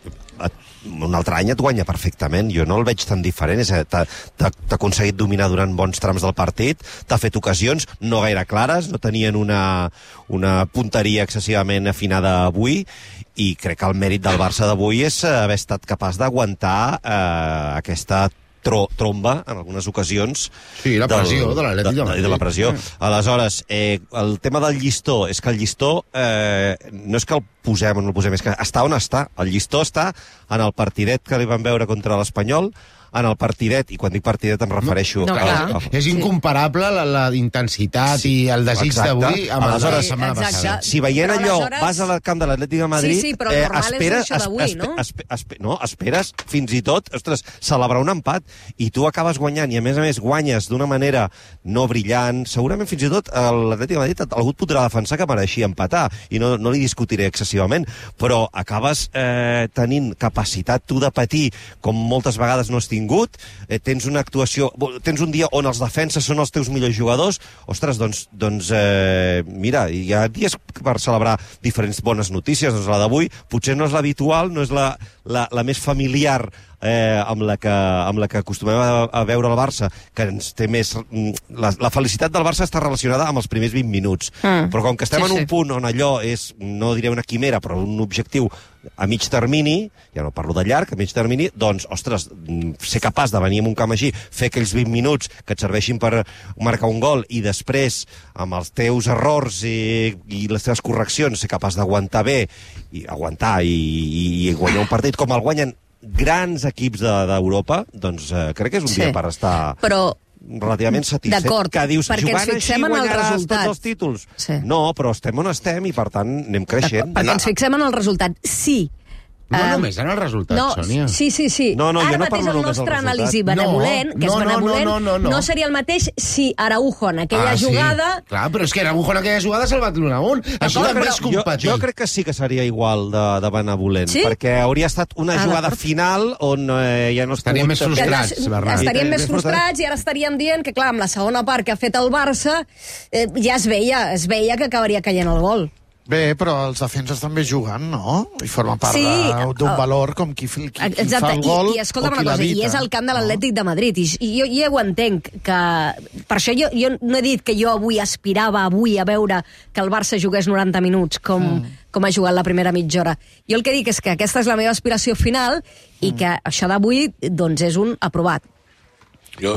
R: un altre any et guanya perfectament. Jo no el veig tan diferent. És a dir, T'ha t'ha- t'ha aconseguit dominar durant bons trams del partit, t'ha fet ocasions no gaire clares, no tenien una, una punteria excessivament afinada avui, i crec que el mèrit del Barça d'avui és haver estat capaç d'aguantar eh, aquesta tro tromba, en algunes ocasions...
C: Sí, la pressió de l'Atlètic de
R: de,
C: Madrid.
R: de la pressió. Aleshores, eh, el tema del llistó, és que el llistó eh, no és que el posem o no el posem, és que està on està. El llistó està en el partidet que li van veure contra l'Espanyol, en el partidet, i quan dic partidet em refereixo...
T: No,
R: a-
T: clar.
R: a-
C: És incomparable la, la intensitat
R: Sí,
C: i el desig
R: exacte.
C: d'avui amb el de la
R: Aleshores,
C: setmana
T: exacte.
C: passada.
R: Si veient
T: Però
R: allò
T: aleshores-
R: vas al camp de l'Atlètic de Madrid...
T: Sí, sí, però el normal és això d'avui, no?
R: espe- espe- no, esperes fins i tot, ostres, celebrar un empat, i tu acabes guanyant, i a més a més guanyes d'una manera no brillant. Segurament fins i tot l'Atlètic de Madrid algú et podrà defensar que mereixia empatar, i no, no li discutiré excessivament, però acabes eh, tenint capacitat tu de patir, com moltes vegades no has tingut, eh, tens una actuació, tens un dia on els defenses són els teus millors jugadors, ostres, doncs, doncs eh, mira, hi ha dies per celebrar diferents bones notícies, doncs la d'avui potser no és l'habitual, no és la, la, la més familiar eh, amb, la que, amb la que acostumem a, a veure el Barça, que ens té més... La, la felicitat del Barça està relacionada amb els primers vint minuts,
T: Mm.
R: però com que estem
T: Sí,
R: en un
T: sí.
R: punt on allò és, no diré una quimera, però un objectiu a mig termini, ja no parlo de llarg, a mig termini, doncs, ostres, mm, ser capaç de venir en un camp així, fer aquells vint minuts que et serveixin per marcar un gol, i després, amb els teus errors i, i les teves correccions, ser capaç d'aguantar bé, i aguantar i, i, i guanyar un partit com el guanyen grans equips d'Europa, de, doncs eh, crec que és un
T: Sí.
R: dia per estar...
T: Però
R: relativament satisfet,
T: D'acord,
R: que dius,
T: perquè ens
R: jugant així
T: fixem en el
R: guanyaràs
T: resultat.
R: tots els títols.
T: Sí.
R: No, però estem on estem i, per tant, anem creixent.
T: perquè ens fixem en el resultat. Sí.
C: No
T: Um,
C: només en el resultat,
T: no,
C: Sònia.
T: sí, sí, sí.
R: No, no, jo
T: Ara
R: no
T: mateix
R: parlo
T: el
R: només del
T: nostre
R: resultat.
T: anàlisi benevolent,
C: No,
T: que és
C: no, no,
T: benevolent,
C: no, no, no, no.
T: seria el mateix si Araujo en aquella
C: Ah, sí.
T: jugada...
C: Clar, però és que Araujo en aquella jugada s'ha salvat l'un a un. Això també
T: però-
C: és competir.
R: Jo, jo crec que sí que seria igual de, de benevolent,
T: Sí?
R: perquè hauria estat una
T: Ah,
R: jugada
T: d'acord.
R: final on eh, ja no has
C: Estaríem
R: pogut-
C: més frustrats,
T: Que
C: Bernat.
T: estaríem
R: I-
T: més
R: i-
T: frustrats i ara estaríem dient que, clar, amb la segona part que ha fet el Barça, eh, ja es veia, es veia que acabaria caient el gol.
P: Bé, però els defenses també juguen, no? I formen part
T: Sí,
P: de- d'un
T: uh,
P: valor com qui, qui, qui
T: Exacte,
P: fa el gol
T: i, i escolta'm
P: o qui
T: una cosa, i
P: l'evita.
T: és el camp de l'Atlètic de Madrid, i, i jo ja ho entenc, que per això jo, jo no he dit que jo avui aspirava avui a veure que el Barça jugués noranta minuts com, mm. com ha jugat la primera mitja hora. Jo el que dic és que aquesta és la meva aspiració final i que això d'avui doncs és un aprovat.
U: Jo,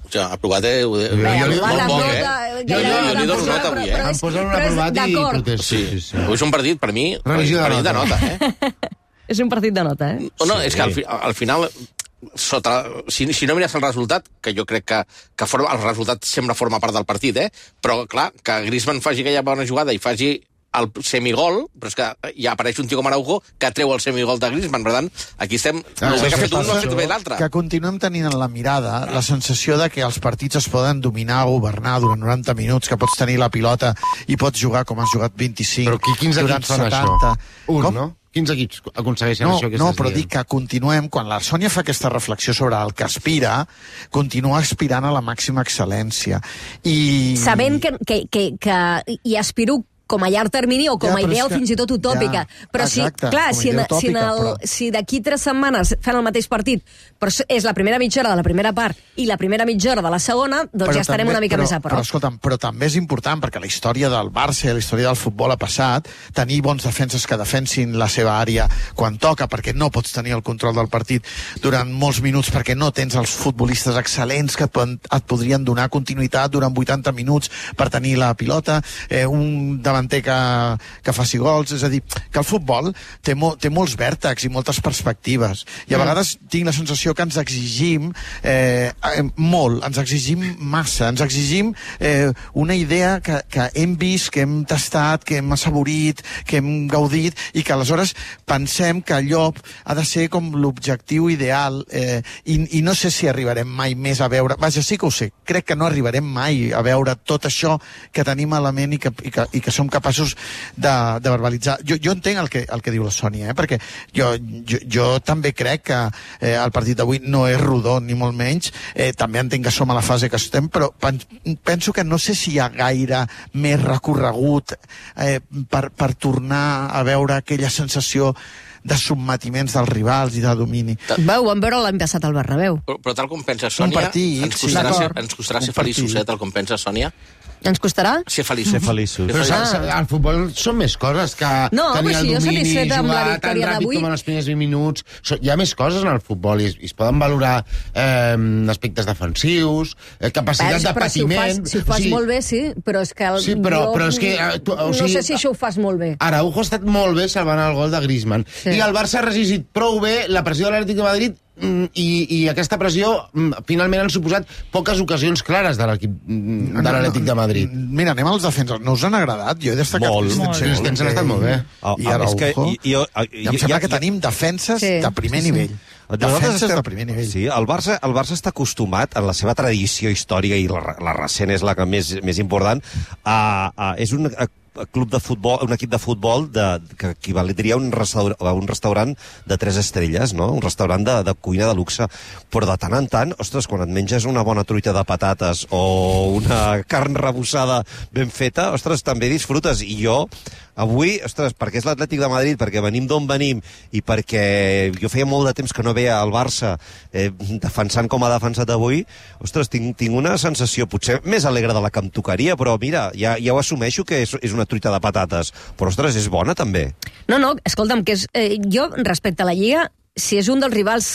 B: O sigui, aprovat... Eh, ho,
C: jo, jo li
B: molt poc,
C: eh?
B: Jo, jo, jo li dono nota avui, eh?
C: Em posen un aprovat i protesto.
B: Sí, sí, sí. Avui és un partit, per mi,
C: Revisió de
B: partit de nota, eh?
T: És un partit de nota, eh?
B: No, és que al, fi, al final, sota, si, si no mires el resultat, que jo crec que, que forma, el resultat sempre forma part del partit, eh? Però, clar, que Griezmann faci aquella bona jugada i faci el semigol, però és que ja apareix un tio com Araujo que treu el semigol de Griezmann. Per tant, aquí estem... Ah, el que ha fet un no ha fet bé l'altre.
P: Que continuem tenint en la mirada la sensació de que els partits es poden dominar, governar durant noranta minuts, que pots tenir la pilota i pots jugar com has jugat vint-i-cinc,
C: però qui, quins
P: durant
C: equips fan
P: setanta...
C: Això? Un, com? No? Quins equips aconsegueixen
P: no,
C: això que
P: no,
C: estàs
P: però
C: dient?
P: dic que continuem, quan la Sònia fa aquesta reflexió sobre el que aspira, continua aspirant a la màxima excel·lència. I...
T: Sabent que, que, que, que hi aspiro com a llarg termini o com a
P: ja,
T: idea o
P: que...
T: fins i tot utòpica.
P: Ja,
T: però
P: exacte,
T: si, clar, si, en,
P: utòpica,
T: si, en el,
P: però...
T: si d'aquí tres setmanes fan el mateix partit, però és la primera mitja hora de la primera part i la primera mitja hora de la segona, doncs però ja estarem també, una mica
P: però,
T: més a prop.
P: Però, escolta'm, però també és important, perquè la història del Barça i la història del futbol ha passat, tenir bons defenses que defensin la seva àrea quan toca, perquè no pots tenir el control del partit durant molts minuts, perquè no tens els futbolistes excel·lents que et, et podrien donar continuïtat durant vuitanta minuts per tenir la pilota, eh, un davanter que que faci gols, és a dir, que el futbol té, mo té molts vèrtexs i moltes perspectives, i a vegades tinc la sensació que ens exigim eh, molt, ens exigim massa, ens exigim eh, una idea que, que hem vist, que hem tastat, que hem assaborit, que hem gaudit, i que aleshores pensem que allò ha de ser com l'objectiu ideal, eh, i, i no sé si arribarem mai més a veure, vaja, sí que ho sé, crec que no arribarem mai a veure tot això que tenim a la ment i que, i que, i que som capaços de, de verbalitzar. Jo, jo entenc el que, el que diu la Sònia, eh? Perquè jo, jo, jo també crec que eh, el partit d'avui no és rodó, ni molt menys. Eh, també entenc que som a la fase que estem, però pen, penso que no sé si hi ha gaire més recorregut eh, per, per tornar a veure aquella sensació de submatiments dels rivals i de domini.
T: Vau, vam veure l'any passat al Bernabéu.
B: Però, però tal com pensa Sònia,
P: partit,
B: ens costarà,
P: sí,
B: ser, ens costarà ser feliços, eh, tal com pensa Sònia.
T: Ens costarà?
B: Ser feliços.
R: Ser feliços.
C: Però ah. al futbol són més coses que
T: no,
C: tenir el
T: si
C: domini, jugar tan ràpid
T: d'avui...
C: com en els primers vint minuts. Hi ha més coses en el futbol i es, i es poden valorar eh, aspectes defensius, eh, capacitat Pels, de patiment...
T: Si ho fas, si ho fas o sigui, molt bé, sí, però és que... El,
C: sí, però,
T: jo,
C: però és que... Eh, tu, o sigui,
T: no sé si això ho fas molt bé.
C: Araujo ha estat molt bé salvant el gol de Griezmann. Sí. I el Barça ha resistit prou bé la pressió de l'Atlètic de Madrid I, i aquesta pressió finalment han suposat poques ocasions clares de l'equip de l'Atlètic de Madrid.
P: Mira, anem als defenses. No us han agradat? Jo he destacat
C: Christensen. Christensen ha estat molt bé.
P: I Araujo. I em sembla que tenim defenses de primer nivell. Defenses de primer nivell.
R: Sí, el Barça, el Barça està acostumat, en la seva tradició històrica, i la, la recent és la que més, més important, a, a, és un a, club de futbol, un equip de futbol de, que equivaldria a un, restaurant, a un restaurant de tres estrelles, no? Un restaurant de, de cuina de luxe. Però de tant en tant, ostres, quan et menges una bona truita de patates o una carn rebussada ben feta, ostres, també disfrutes. I jo, avui, ostres, perquè és l'Atlètic de Madrid, perquè venim d'on venim i perquè jo feia molt de temps que no veia el Barça eh, defensant com ha defensat avui, ostres, tinc, tinc una sensació potser més alegre de la que em tocaria, però mira, ja, ja ho assumeixo que és, és una truita de patates, però ostres, és bona també.
T: No, no, escolta'm, que és, eh, jo respecte a la Lliga, si és un dels rivals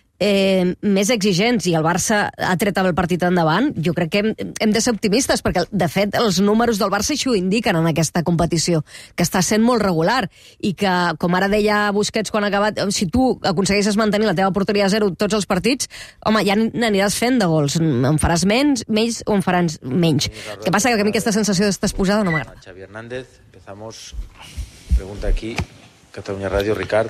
T: eh, més exigents i el Barça ha tret el partit endavant, jo crec que hem, hem de ser optimistes, perquè de fet els números del Barça això ho indiquen en aquesta competició, que està sent molt regular i que, com ara deia Busquets quan ha acabat, si tu aconsegueixes mantenir la teva porteria a zero tots els partits, home, ja n'aniràs fent de gols, en faràs menys, menys o en faràs menys. Què passa? Que a mi aquesta sensació d'estar exposada no m'agrada.
U: Xavi Hernández, empezamos. Pregunta aquí, Catalunya Ràdio, Ricard,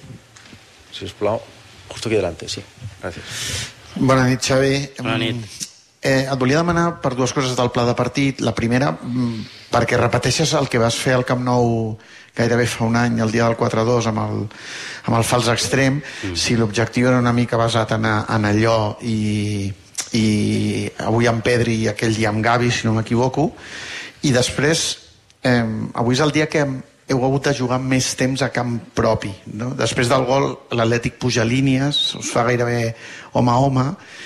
U: si us plau. Justo aquí delante, sí. Gràcies.
P: Bona nit, Xavi.
U: Bona nit.
P: Eh, et volia demanar per dues coses del pla de partit. La primera, perquè repeteixes el que vas fer al Camp Nou gairebé fa un any, el dia del quatre dos, amb el, amb el fals extrem, mm. si l'objectiu era una mica basat en, en allò i, i avui amb Pedri i aquell dia amb Gavi, si no m'equivoco, i després, eh, avui és el dia que heu hagut de jugar més temps a camp propi, no? Després del gol l'Atlètic puja línies, us fa gairebé home a home,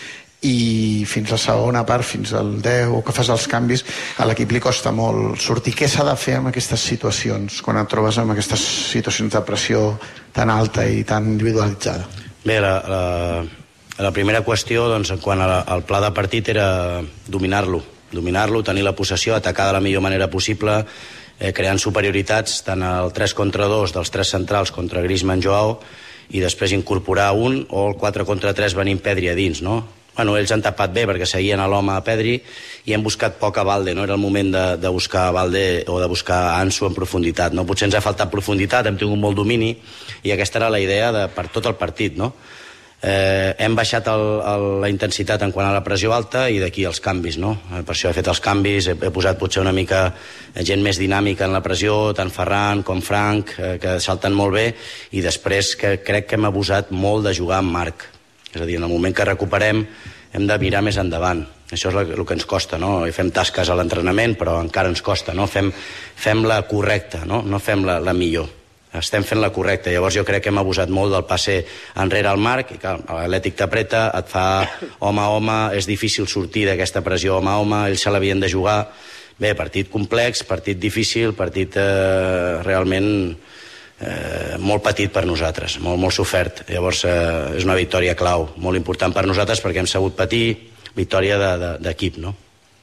P: i fins la segona part, fins al deu, que fas els canvis, a l'equip li costa molt sortir. Què s'ha de fer en aquestes situacions, quan et trobes en aquestes situacions de pressió tan alta i tan individualitzada?
U: Bé, la, la,
A: La primera qüestió, doncs, en quant al pla de partit, era dominar-lo, dominar-lo, tenir la possessió, atacar de la millor manera possible, eh, creant superioritats tant al tres contra dos dels tres centrals contra Griezmann, Joao, i després incorporar un, o el quatre contra tres venint Pedri a dins, no? Bueno, ells han tapat bé perquè seguien a l'home a Pedri i hem buscat poc a Balde, no era el moment de, de buscar Balde o de buscar Ansu en profunditat, no? Potser ens ha faltat profunditat, hem tingut molt domini i aquesta era la idea de, per tot el partit, no? Eh, hem baixat el, el, la intensitat en quant a la pressió alta i d'aquí els canvis, no? Eh, per això he fet els canvis, he, he posat potser una mica gent més dinàmica en la pressió, tant Ferran com Frank, eh, que salten molt bé, i després que crec que hem abusat molt de jugar amb Marc. És a dir, en el moment que recuperem hem de mirar més endavant. Això és el que ens costa, no? I fem tasques a l'entrenament, però encara ens costa, no? Fem, fem la correcta, no? No fem la, la millor. Estem fent la correcta. Llavors jo crec que hem abusat molt del passe enrere al Marc, i clar, l'Atlètic t'apreta, et fa home a home, és difícil sortir d'aquesta pressió home a home, ells se l'havien de jugar. Bé, partit complex, partit difícil, partit eh, realment eh, molt petit per nosaltres, molt, molt sofert. Llavors eh, és una victòria clau, molt important per nosaltres perquè hem sabut patir, victòria d'equip, no?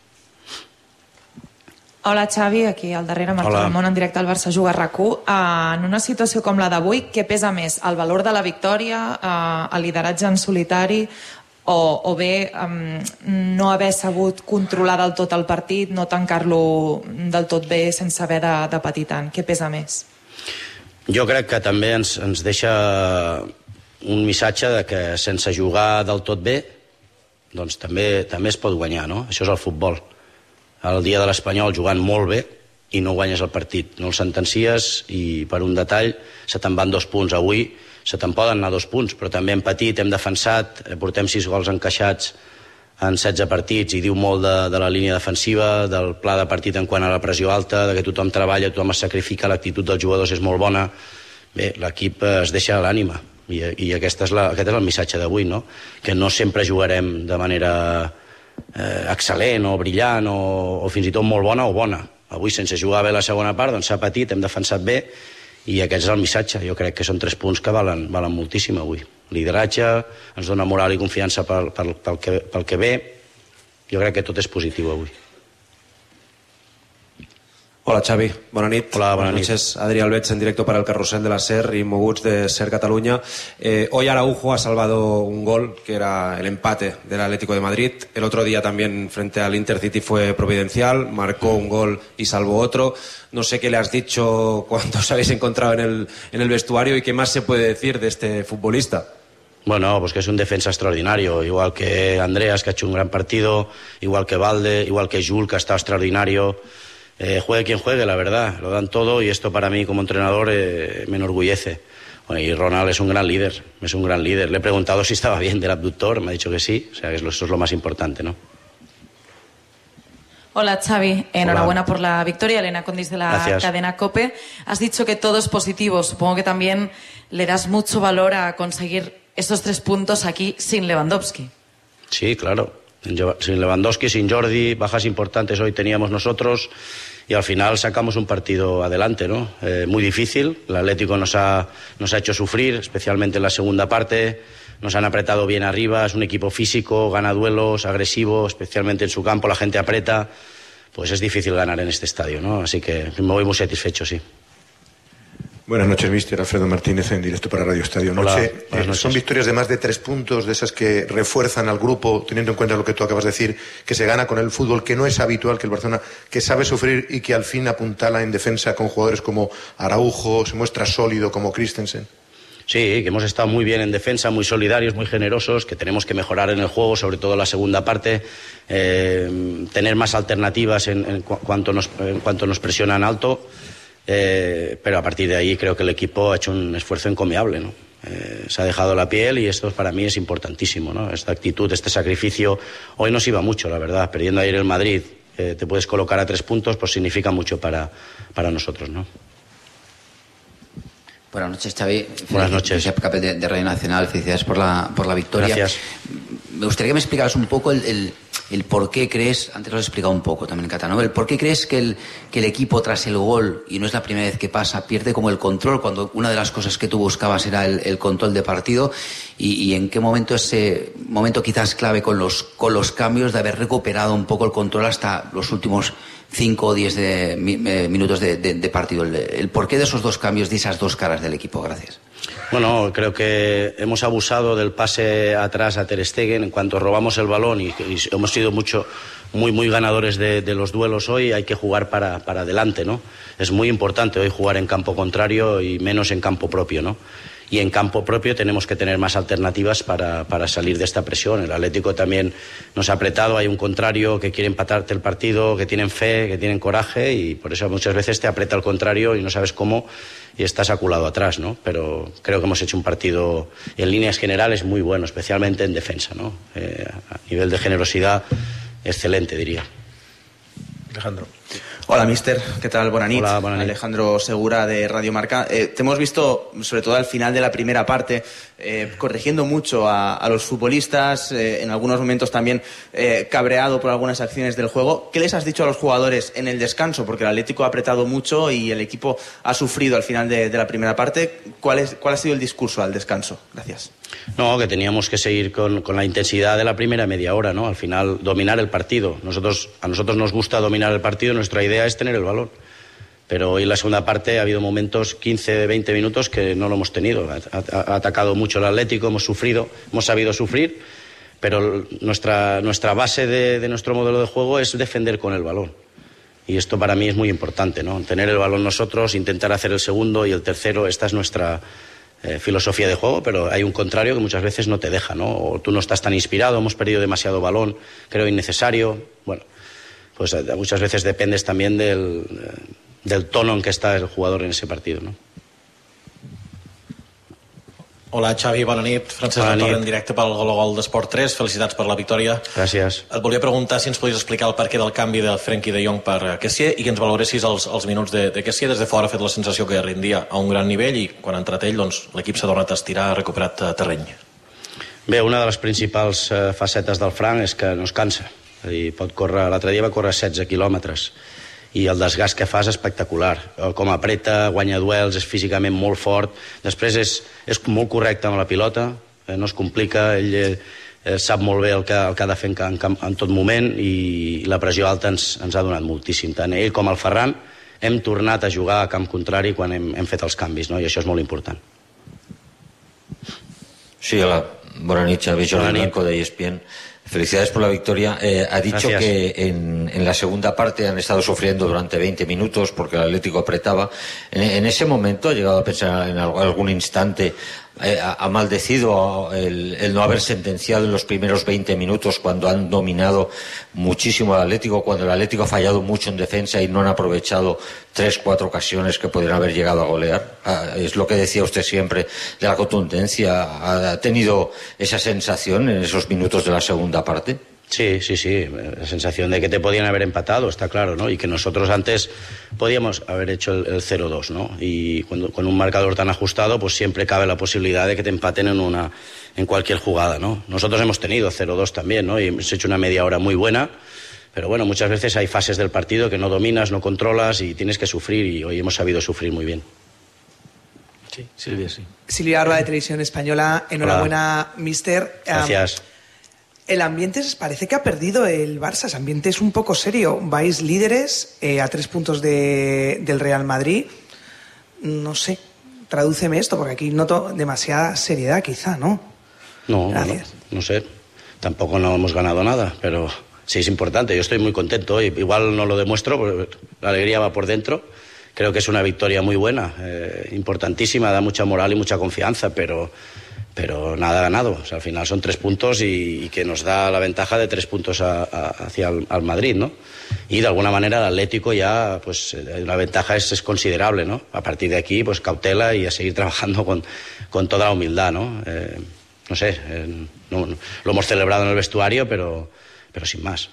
V: Hola, Xavi, aquí al darrere, Marta Ramon, en directe al Barça Juga RAC u. Uh, en una situació com la d'avui, què pesa més? El valor de la victòria, uh, el lideratge en solitari, o, o bé um, no haver sabut controlar del tot el partit, no tancar-lo del tot bé sense haver de, de patir tant? Què pesa més?
A: Jo crec que també ens, ens deixa un missatge de que sense jugar del tot bé, doncs també, també es pot guanyar, no? Això és el futbol. El dia de l'Espanyol jugant molt bé i no guanyes el partit, no el sentencies i per un detall se te'n van dos punts. Avui se te'n poden anar dos punts, però també hem patit, hem defensat, portem sis gols encaixats en setze partits i diu molt de, de la línia defensiva, del pla de partit en quant a la pressió alta, de que tothom treballa, tothom es sacrifica, l'actitud dels jugadors és molt bona. Bé, l'equip es deixa l'ànima i, i aquesta és la, aquest és el missatge d'avui, no? Que no sempre jugarem de manera Eh, excel·lent o brillant o, o fins i tot molt bona o bona. Avui sense jugar bé la segona part doncs s'ha patit, hem defensat bé i aquest és el missatge. Jo crec que són tres punts que valen, valen moltíssim avui. Lideratge, ens dona moral i confiança pel, pel, pel, que, pel que ve. Jo crec que tot és positiu avui.
W: Hola Xavi, bona nit.
A: Hola, bona
W: Buenas noches. Adri Albets en directo para el carrusel de la SER y Moguts de SER Cataluña. Eh, hoy Araujo ha salvado un gol que era el empate del Atlético de Madrid. El otro día también frente al Intercity fue providencial, marcó un gol y salvó otro. No sé qué le has dicho cuando os habéis encontrado en el, en el vestuario y qué más se puede decir de este futbolista.
A: Bueno, pues que es un defensa extraordinario, igual que Andreas, que ha hecho un gran partido, igual que Balde, igual que Jules, que ha estado extraordinario. Eh, juegue quien juegue, la verdad, lo dan todo y esto para mí como entrenador eh, me enorgullece. Bueno, y Ronald es un gran líder, es un gran líder. Le he preguntado si estaba bien del abductor, me ha dicho que sí, o sea, que eso es lo más importante, ¿no?
V: Hola Xavi, enhorabuena
A: Hola.
V: por la victoria. Elena Condis de la
A: Gracias.
V: cadena COPE. Has dicho que todo es positivo, supongo que también le das mucho valor a conseguir estos tres puntos aquí sin Lewandowski.
A: Sí, claro. Sin Lewandowski, sin Jordi, bajas importantes hoy teníamos nosotros y al final sacamos un partido adelante, ¿no? Eh, muy difícil, el Atlético nos ha, nos ha hecho sufrir, especialmente en la segunda parte, nos han apretado bien arriba, es un equipo físico, gana duelos, agresivo, especialmente en su campo, la gente aprieta, pues es difícil ganar en este estadio, ¿no? Así que me voy muy satisfecho, sí.
X: Buenas noches, mister Alfredo Martínez, en directo para Radio Estadio Noche.
A: Hola,
X: eh,
A: buenas noches.
X: Son victorias de más de tres puntos, de esas que refuerzan al grupo, teniendo en cuenta lo que tú acabas de decir, que se gana con el fútbol, que no es habitual, que el Barcelona, que sabe sufrir y que al fin apuntala en defensa con jugadores como Araujo, se muestra sólido como Christensen.
A: Sí, que hemos estado muy bien en defensa, muy solidarios, muy generosos, que tenemos que mejorar en el juego, sobre todo en la segunda parte, eh, tener más alternativas en, en, cu cuanto nos, en cuanto nos presionan alto. Eh, pero a partir de ahí creo que el equipo ha hecho un esfuerzo encomiable, ¿no? Eh, se ha dejado la piel y esto para mí es importantísimo, ¿no? Esta actitud, este sacrificio. Hoy nos iba mucho, la verdad. Perdiendo ayer el Madrid, eh, te puedes colocar a tres puntos, pues significa mucho para, para nosotros, ¿no?
Y: Buenas noches, Xavi.
A: Buenas noches.
Y: Josep Capet de, de Radio Nacional, felicidades por la, por la victoria.
A: Gracias.
Y: Me gustaría que me explicaras un poco el, el, el por qué crees, antes lo has explicado un poco también en catalán, el por qué crees que el, que el equipo tras el gol, y no es la primera vez que pasa, pierde como el control, cuando una de las cosas que tú buscabas era el, el control de partido, y, y en qué momento ese momento quizás clave con los, con los cambios, de haber recuperado un poco el control hasta los últimos cinco o diez de, eh, minutos de, de, de partido. El, el porqué de esos dos cambios, de esas dos caras del equipo. Gracias.
A: Bueno, creo que hemos abusado del pase atrás a Ter Stegen en cuanto robamos el balón y, y hemos sido mucho, muy, muy ganadores de, de los duelos hoy. Hay que jugar para, para adelante, ¿no? Es muy importante hoy jugar en campo contrario y menos en campo propio, ¿no? Y en campo propio tenemos que tener más alternativas para, para salir de esta presión. El Atlético también nos ha apretado, hay un contrario que quiere empatarte el partido, que tienen fe, que tienen coraje y por eso muchas veces te aprieta el contrario y no sabes cómo y estás aculado atrás, ¿no? Pero creo que hemos hecho un partido en líneas generales muy bueno, especialmente en defensa, ¿no? Eh, a nivel de generosidad, excelente, diría.
D: Alejandro. Hola, míster. ¿Qué tal? Buenas noches.
A: Hola, buenas noches.
D: Alejandro Segura, de Radio Marca. Eh, te hemos visto, sobre todo al final de la primera parte, eh, corrigiendo mucho a, a los futbolistas, eh, en algunos momentos también eh, cabreado por algunas acciones del juego. ¿Qué les has dicho a los jugadores en el descanso? Porque el Atlético ha apretado mucho y el equipo ha sufrido al final de, de la primera parte. ¿Cuál, es, ¿Cuál ha sido el discurso al descanso? Gracias.
A: No, que teníamos que seguir con, con la intensidad de la primera media hora, ¿no? Al final, dominar el partido. Nosotros, a nosotros nos gusta dominar el partido, nuestra idea es tener el balón. Pero hoy en la segunda parte ha habido momentos, quince, veinte minutos, que no lo hemos tenido. Ha, ha, ha atacado mucho el Atlético, hemos sufrido, hemos sabido sufrir, pero nuestra, nuestra base de, de nuestro modelo de juego es defender con el balón. Y esto para mí es muy importante, ¿no? Tener el balón nosotros, intentar hacer el segundo y el tercero, esta es nuestra eh, filosofía de juego, pero hay un contrario que muchas veces no te deja, ¿no? O tú no estás tan inspirado, hemos perdido demasiado balón, creo innecesario. Bueno, pues muchas veces dependes también del, del tono en que está el jugador en ese partido, ¿no?
F: Hola, Xavi, bona nit. Francesc Torre en directe pel Gol a Gol d'Esport tres. Felicitats per la victòria.
A: Gràcies.
F: Et volia preguntar si ens podies explicar el perquè del canvi del Frenkie de Jong per Kessié i que ens valoressis els, els minuts de, de Kessié. Des de fora ha fet la sensació que rendia a un gran nivell i quan ha entrat ell, doncs, l'equip s'ha tornat a estirar, ha recuperat terreny.
A: Bé, una de les principals eh, facetes del Fran és que no es cansa. És a dir, pot córrer, l'altre dia va córrer setze quilòmetres i el desgast que fa és espectacular. Com apreta, guanya duels, és físicament molt fort. Després és, és molt correcte amb la pilota, eh, no es complica, ell eh, sap molt bé el que, el que ha de fer en, en, en tot moment i, i la pressió alta ens, ens ha donat moltíssim. Tant ell com el Ferran hem tornat a jugar a camp contrari quan hem, hem fet els canvis, no? I això és molt important.
H: Sí, hola. Buenas noches, Xavi Jordi Blanco de E S P N. Felicidades por la victoria. Eh, ha dicho Gracias. que en, en la segunda parte han estado sufriendo durante veinte minutos porque el Atlético apretaba. En, en ese momento ha llegado a pensar en algún instante, eh, ha maldecido el, el no haber sentenciado en los primeros veinte minutos cuando han dominado muchísimo al Atlético, cuando el Atlético ha fallado mucho en defensa y no han aprovechado tres, cuatro ocasiones que podrían haber llegado a golear. Ah, es lo que decía usted siempre de la contundencia. ¿Ha tenido esa sensación en esos minutos de la segunda parte?
A: Sí, sí, sí, la sensación de que te podían haber empatado, está claro, ¿no? Y que nosotros antes podíamos haber hecho el, el cero dos, ¿no? Y cuando, con un marcador tan ajustado, pues siempre cabe la posibilidad de que te empaten en una, en cualquier jugada, ¿no? Nosotros hemos tenido cero dos también, ¿no? Y hemos hecho una media hora muy buena, pero bueno, muchas veces hay fases del partido que no dominas, no controlas y tienes que sufrir, y hoy hemos sabido sufrir muy bien.
I: Sí, Silvia, sí.
M: Silvia Arba, de Televisión Española. Enhorabuena,
A: Hola.
M: mister.
A: Gracias.
M: Um, el ambiente parece que ha perdido el Barça. Ese ambiente es un poco serio. Vais líderes eh, a tres puntos de, del Real Madrid. No sé, tradúceme esto, porque aquí noto demasiada seriedad, quizá, ¿no?
A: No,
M: Gracias.
A: no, no sé. Tampoco no hemos ganado nada, pero sí es importante. Yo estoy muy contento hoy. Igual no lo demuestro, pero la alegría va por dentro. Creo que es una victoria muy buena, eh, importantísima, da mucha moral y mucha confianza, pero, pero nada ganado. O sea, al final son tres puntos y, y que nos da la ventaja de tres puntos a, a, hacia el al Madrid, ¿no? Y de alguna manera el Atlético ya, pues la ventaja es, es considerable, ¿no? A partir de aquí, pues cautela y a seguir trabajando con, con toda la humildad, ¿no? Eh, no sé, eh, no, no, lo hemos celebrado en el vestuario, pero, pero sin más.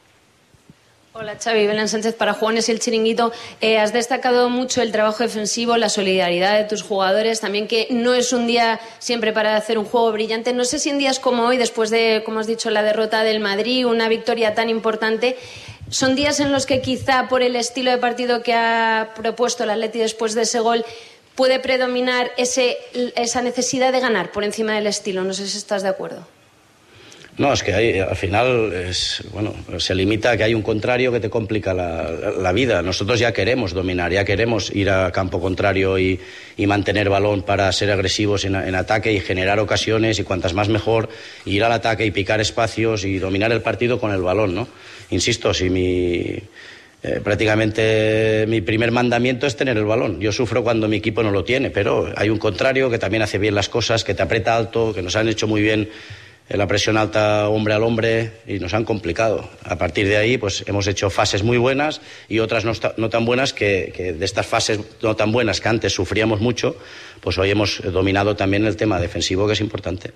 Z: Hola Xavi, Belén Sánchez para Jugones y el Chiringuito. Eh, has destacado mucho el trabajo defensivo, la solidaridad de tus jugadores, también que no es un día siempre para hacer un juego brillante. No sé si en días como hoy, después de, como has dicho, la derrota del Madrid, una victoria tan importante, son días en los que quizá por el estilo de partido que ha propuesto el Atleti después de ese gol puede predominar ese, esa necesidad de ganar por encima del estilo. No sé si estás de acuerdo.
A: No, es que hay, al final es, bueno, se limita a que hay un contrario que te complica la, la vida. Nosotros ya queremos dominar, ya queremos ir a campo contrario y, y mantener balón para ser agresivos en, en ataque y generar ocasiones, y cuantas más mejor, ir al ataque y picar espacios y dominar el partido con el balón, ¿no? Insisto, si mi... Eh, prácticamente mi primer mandamiento es tener el balón. Yo sufro cuando mi equipo no lo tiene, pero hay un contrario que también hace bien las cosas, que te aprieta alto, que nos han hecho muy bien la presión alta hombre al hombre y nos han complicado. A partir de ahí pues hemos hecho fases muy buenas y otras no, no tan buenas, que, que de estas fases no tan buenas que antes sufríamos mucho, pues hoy hemos dominado también el tema defensivo, que es importante.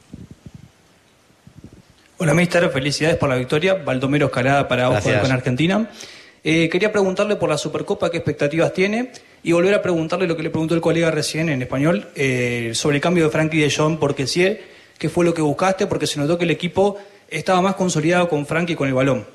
G: Hola, mister, felicidades por la victoria. Baldomero Escalada para Ojo con Argentina. Eh, quería preguntarle por la Supercopa qué expectativas tiene y volver a preguntarle lo que le preguntó el colega recién en español eh, sobre el cambio de Frenkie de Jong por Kessié. ¿Qué fue lo que buscaste? Porque se notó que el equipo estaba más consolidado con Frenkie y con el balón.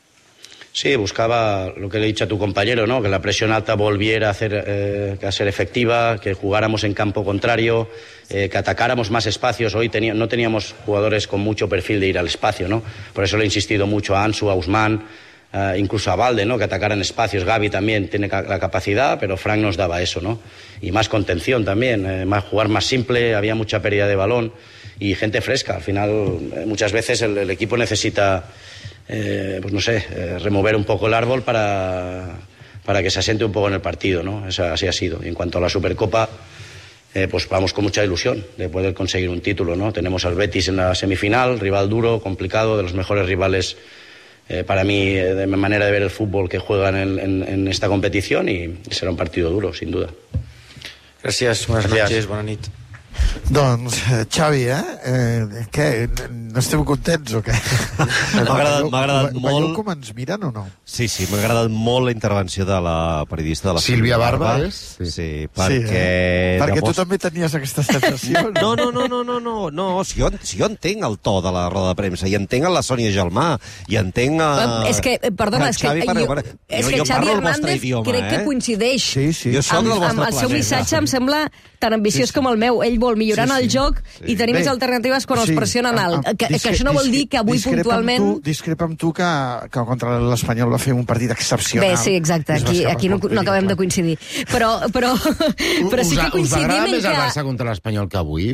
A: Sí, buscaba lo que le he dicho a tu compañero, ¿no? Que la presión alta volviera a, hacer, eh, a ser efectiva, que jugáramos en campo contrario, eh, que atacáramos más espacios. Hoy tenía, no teníamos jugadores con mucho perfil de ir al espacio, ¿no? Por eso le he insistido mucho a Ansu, a Ousmane, uh, incluso a Valde, ¿no? Que atacaran espacios. Gavi también tiene ca la capacidad, pero Frank nos daba eso, ¿no? Y más contención también, eh, más, jugar más simple, había mucha pérdida de balón y gente fresca. Al final, eh, muchas veces el, el equipo necesita, eh, pues no sé, eh, remover un poco el árbol para, para que se asiente un poco en el partido, ¿no? Eso, así ha sido. Y en cuanto a la Supercopa, eh, pues vamos con mucha ilusión de poder conseguir un título, ¿no? Tenemos al Betis en la semifinal, rival duro, complicado, de los mejores rivales eh, para mí, eh, de mi manera de ver el fútbol, que juegan en, en, en esta competición, y será un partido duro, sin duda.
U: Gràcies, buenas noches, bona nit.
P: Doncs, Xavi, eh? eh què? No esteu contents o què?
R: M'ha agradat, m'ha agradat
P: Veieu
R: molt...
P: com ens miren o no?
R: Sí, sí, m'ha agradat molt la intervenció de la periodista de la
C: Sílvia Barba,
R: Barba.
C: és?
R: Sí, sí perquè...
P: Sí, eh? Perquè tu
R: demostra...
P: també tenies aquesta sensació,
R: no? No, no, no, no, no, no. Si jo, si jo entenc el to de la roda de premsa, i entenc la Sònia Gelmà, i entenc... A...
T: És que, perdona, és que,
R: Xavi,
T: jo,
R: per...
T: és
R: jo,
T: que
R: jo
T: Xavi
R: el
T: Hernández
R: idioma,
T: crec
R: eh?
T: que coincideix
P: sí, sí.
R: Jo soc
T: amb,
R: del vostre
T: amb el seu
R: planeta.
T: missatge, em sembla tan ambiciós sí, sí. com el meu. Ell vol millorar sí, sí. en el joc sí. i tenir Bé, més alternatives quan sí. els pressionen alt. Que, que això no vol dir que avui puntualment...
P: Amb tu, discrepa amb tu que, que contra l'Espanyol va fer un partit excepcional.
T: Bé, sí, exacte. Aquí, aquí no, no acabem de coincidir. Però, però, però sí que coincidim en que... Us
C: agrada més el Barça contra l'Espanyol que avui?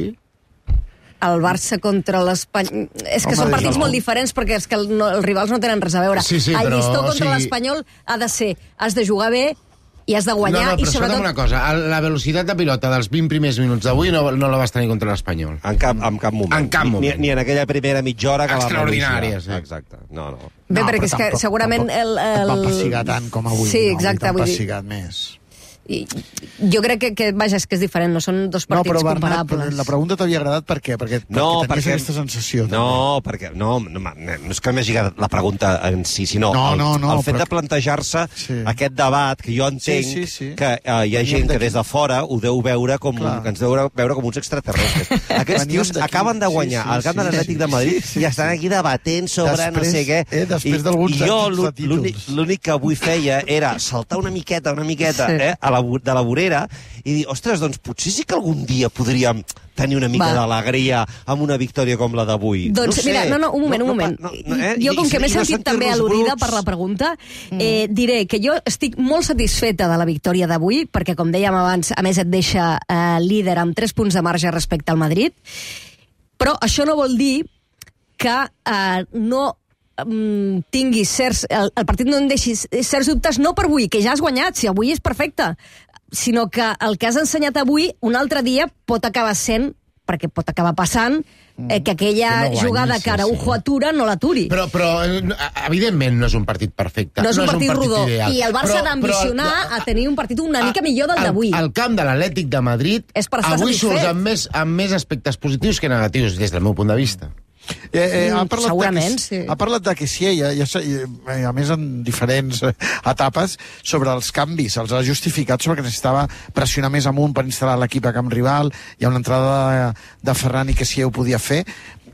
T: El Barça contra l'Espanyol... És que Home, són partits no. molt diferents, perquè és que el, no, els rivals no tenen res a veure.
C: Sí, sí,
T: el
C: però,
T: llistó contra
C: sí.
T: l'Espanyol ha de ser... Has de jugar bé i has de guanyar.
C: No, no, però
T: i sobretot...
C: una cosa, la velocitat de pilota dels vint primers minuts d'avui no, no la vas tenir contra l'Espanyol.
R: En cap, en cap moment.
C: En cap moment.
R: Ni, ni en aquella primera mitja hora que va
C: extraordinària, sí.
R: Exacte. No, no.
T: Bé,
P: no,
T: perquè és que
P: tampoc,
T: segurament...
P: Tampoc,
T: el, el...
P: et va pessigar tant com avui.
T: Sí, exacte.
P: No,
T: vull dir...
P: pessigat més.
T: I jo crec que, que, vaja, és que és diferent, no són dos partits
P: no, però, Bernat,
T: comparables.
P: La pregunta t'havia agradat per què? Perquè,
R: no,
P: perquè tenies
R: perquè,
P: aquesta sensació.
R: No,
P: també.
R: perquè no, no, no és que m'hagi agradat la pregunta en si, sinó
P: no,
R: el,
P: no, no,
R: el fet
P: però...
R: de plantejar-se sí. aquest debat, que jo entenc
P: sí, sí, sí.
R: que uh, hi ha gent que des de fora ho deu veure com, que ens deu veure com uns extraterrestres. Aquests tios acaben de guanyar sí, sí, el camp de l'Atlètic de Madrid sí, sí, i estan aquí debatent sobre després, no sé què.
P: Eh, després d'alguns
R: I jo l'únic que avui feia era saltar una miqueta, una miqueta sí. eh, a la, de la vorera i dir, ostres, doncs potser sí que algun dia podríem tenir una mica d'alegria amb una victòria com la d'avui.
T: Doncs
R: no sé.
T: mira, no, no, un moment, no, un moment. No, no, eh? Jo, com que m'he sentit no també al·ludida per la pregunta, mm. eh, diré que jo estic molt satisfeta de la victòria d'avui, perquè, com dèiem abans, a més et deixa eh, líder amb tres punts de marge respecte al Madrid, però això no vol dir que eh, no mm, tinguis certs... El, el partit no en deixis certs dubtes, no per avui, que ja has guanyat, si avui és perfecte, sinó que el que has ensenyat avui, un altre dia pot acabar sent, perquè pot acabar passant, eh, que aquella que no guanyis, jugada que Araujo sí. atura no l'aturi.
C: Però, però, evidentment, no és un partit perfecte.
T: No és un, no partit, és un partit rodó.
C: Ideal.
T: I el Barça ha d'ambicionar a tenir un partit una mica millor del d'avui.
C: El camp de l'Atlètic de Madrid avui surts amb més, amb més aspectes positius que negatius, des del meu punt de vista.
P: Eh, eh, ha parlat
T: Segurament,
P: de,
T: sí.
P: Ha parlat de Kessié, ja, ja, ja, a més en diferents etapes, sobre els canvis. Els ha justificat sobre que necessitava pressionar més amunt per instal·lar l'equip a camp rival. Hi ha una entrada de, de Ferran i Kessié ho podia fer.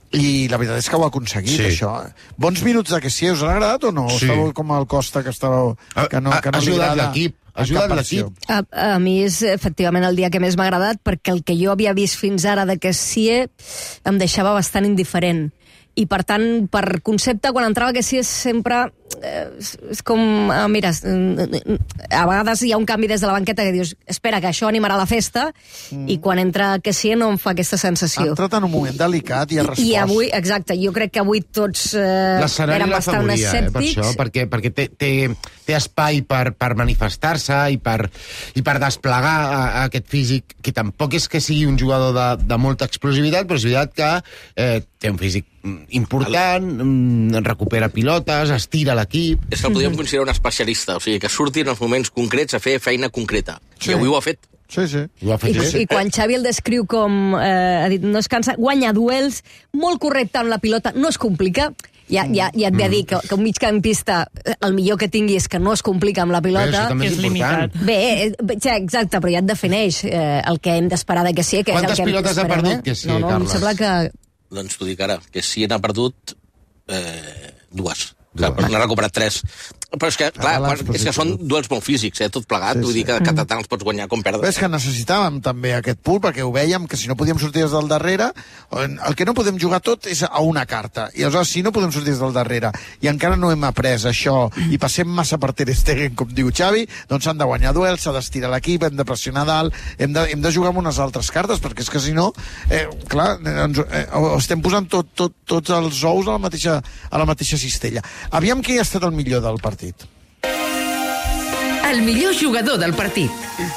P: I la veritat és que ho ha aconseguit, sí. això. Bons minuts de Kessié, us han agradat o no? Sí. Estàveu com el Costa, que estava... Que no, que no
C: ha ajudat l'equip. Ha ajudat l'equip.
T: A, a mi és, efectivament, el dia que més m'ha agradat, perquè el que jo havia vist fins ara de Kessié em deixava bastant indiferent. i per tant, per concepte, quan entrava que sí és sempre... Eh, és com, eh, mira, a vegades hi ha un canvi des de la banqueta que dius, espera, que això animarà la festa, mm. i quan entra que sí no em fa aquesta sensació.
P: Ha entrat en un moment delicat i ha respost.
T: I avui, exacte, jo crec que avui tots eh, érem bastant escèptics.
C: Eh, per això, perquè, perquè té, té, té espai per, per manifestar-se i per, i per desplegar a, a aquest físic, que tampoc és que sigui un jugador de, de molta explosivitat, però és veritat que eh, té un físic important, recupera pilotes, estira l'equip...
B: És que el podríem considerar un especialista, o sigui, que surti en els moments concrets a fer feina concreta. Sí. I avui ho ha fet.
P: Sí, sí.
C: Ho ha fet
T: I,
C: bé.
T: I quan Xavi el descriu com... Eh, ha dit, no es cansa, guanya duels, molt correcte amb la pilota, no es complica... Ja, ja, ja et ve a dir que, que un migcampista el millor que tingui és que no es complica amb la pilota.
C: Bé, és, és limitat.
T: Bé, exacte, però ja et defineix eh, el que hem d'esperar de que sí. Que
C: Quantes
T: és el que
C: pilotes ha perdut que sí,
T: no, no,
C: Carles?
T: Em sembla que...
B: Doncs t'ho dic ara, que sí n'ha perdut eh, dues. Clar, n'ha recuperat tres. Però és que, clar, quan, és que són duels molt físics, eh, tot plegat. Sí, vull dir que, que tant els pots guanyar com perdre.
P: És que necessitàvem també aquest punt, perquè ho vèiem, que si no podíem sortir des del darrere, el que no podem jugar tot és a una carta. I aleshores, si no podem sortir des del darrere i encara no hem après això i passem massa per Ter Stegen, com diu Xavi, doncs s'han de guanyar duels, s'ha d'estirar l'equip, hem de pressionar dalt, hem de, hem de jugar amb unes altres cartes, perquè és que si no, eh, clar, ens, eh, estem posant tot, tot, tots els ous a la mateixa, a la mateixa cistella. Aviam qui ha estat el millor del partit.
E: El millor jugador del partit.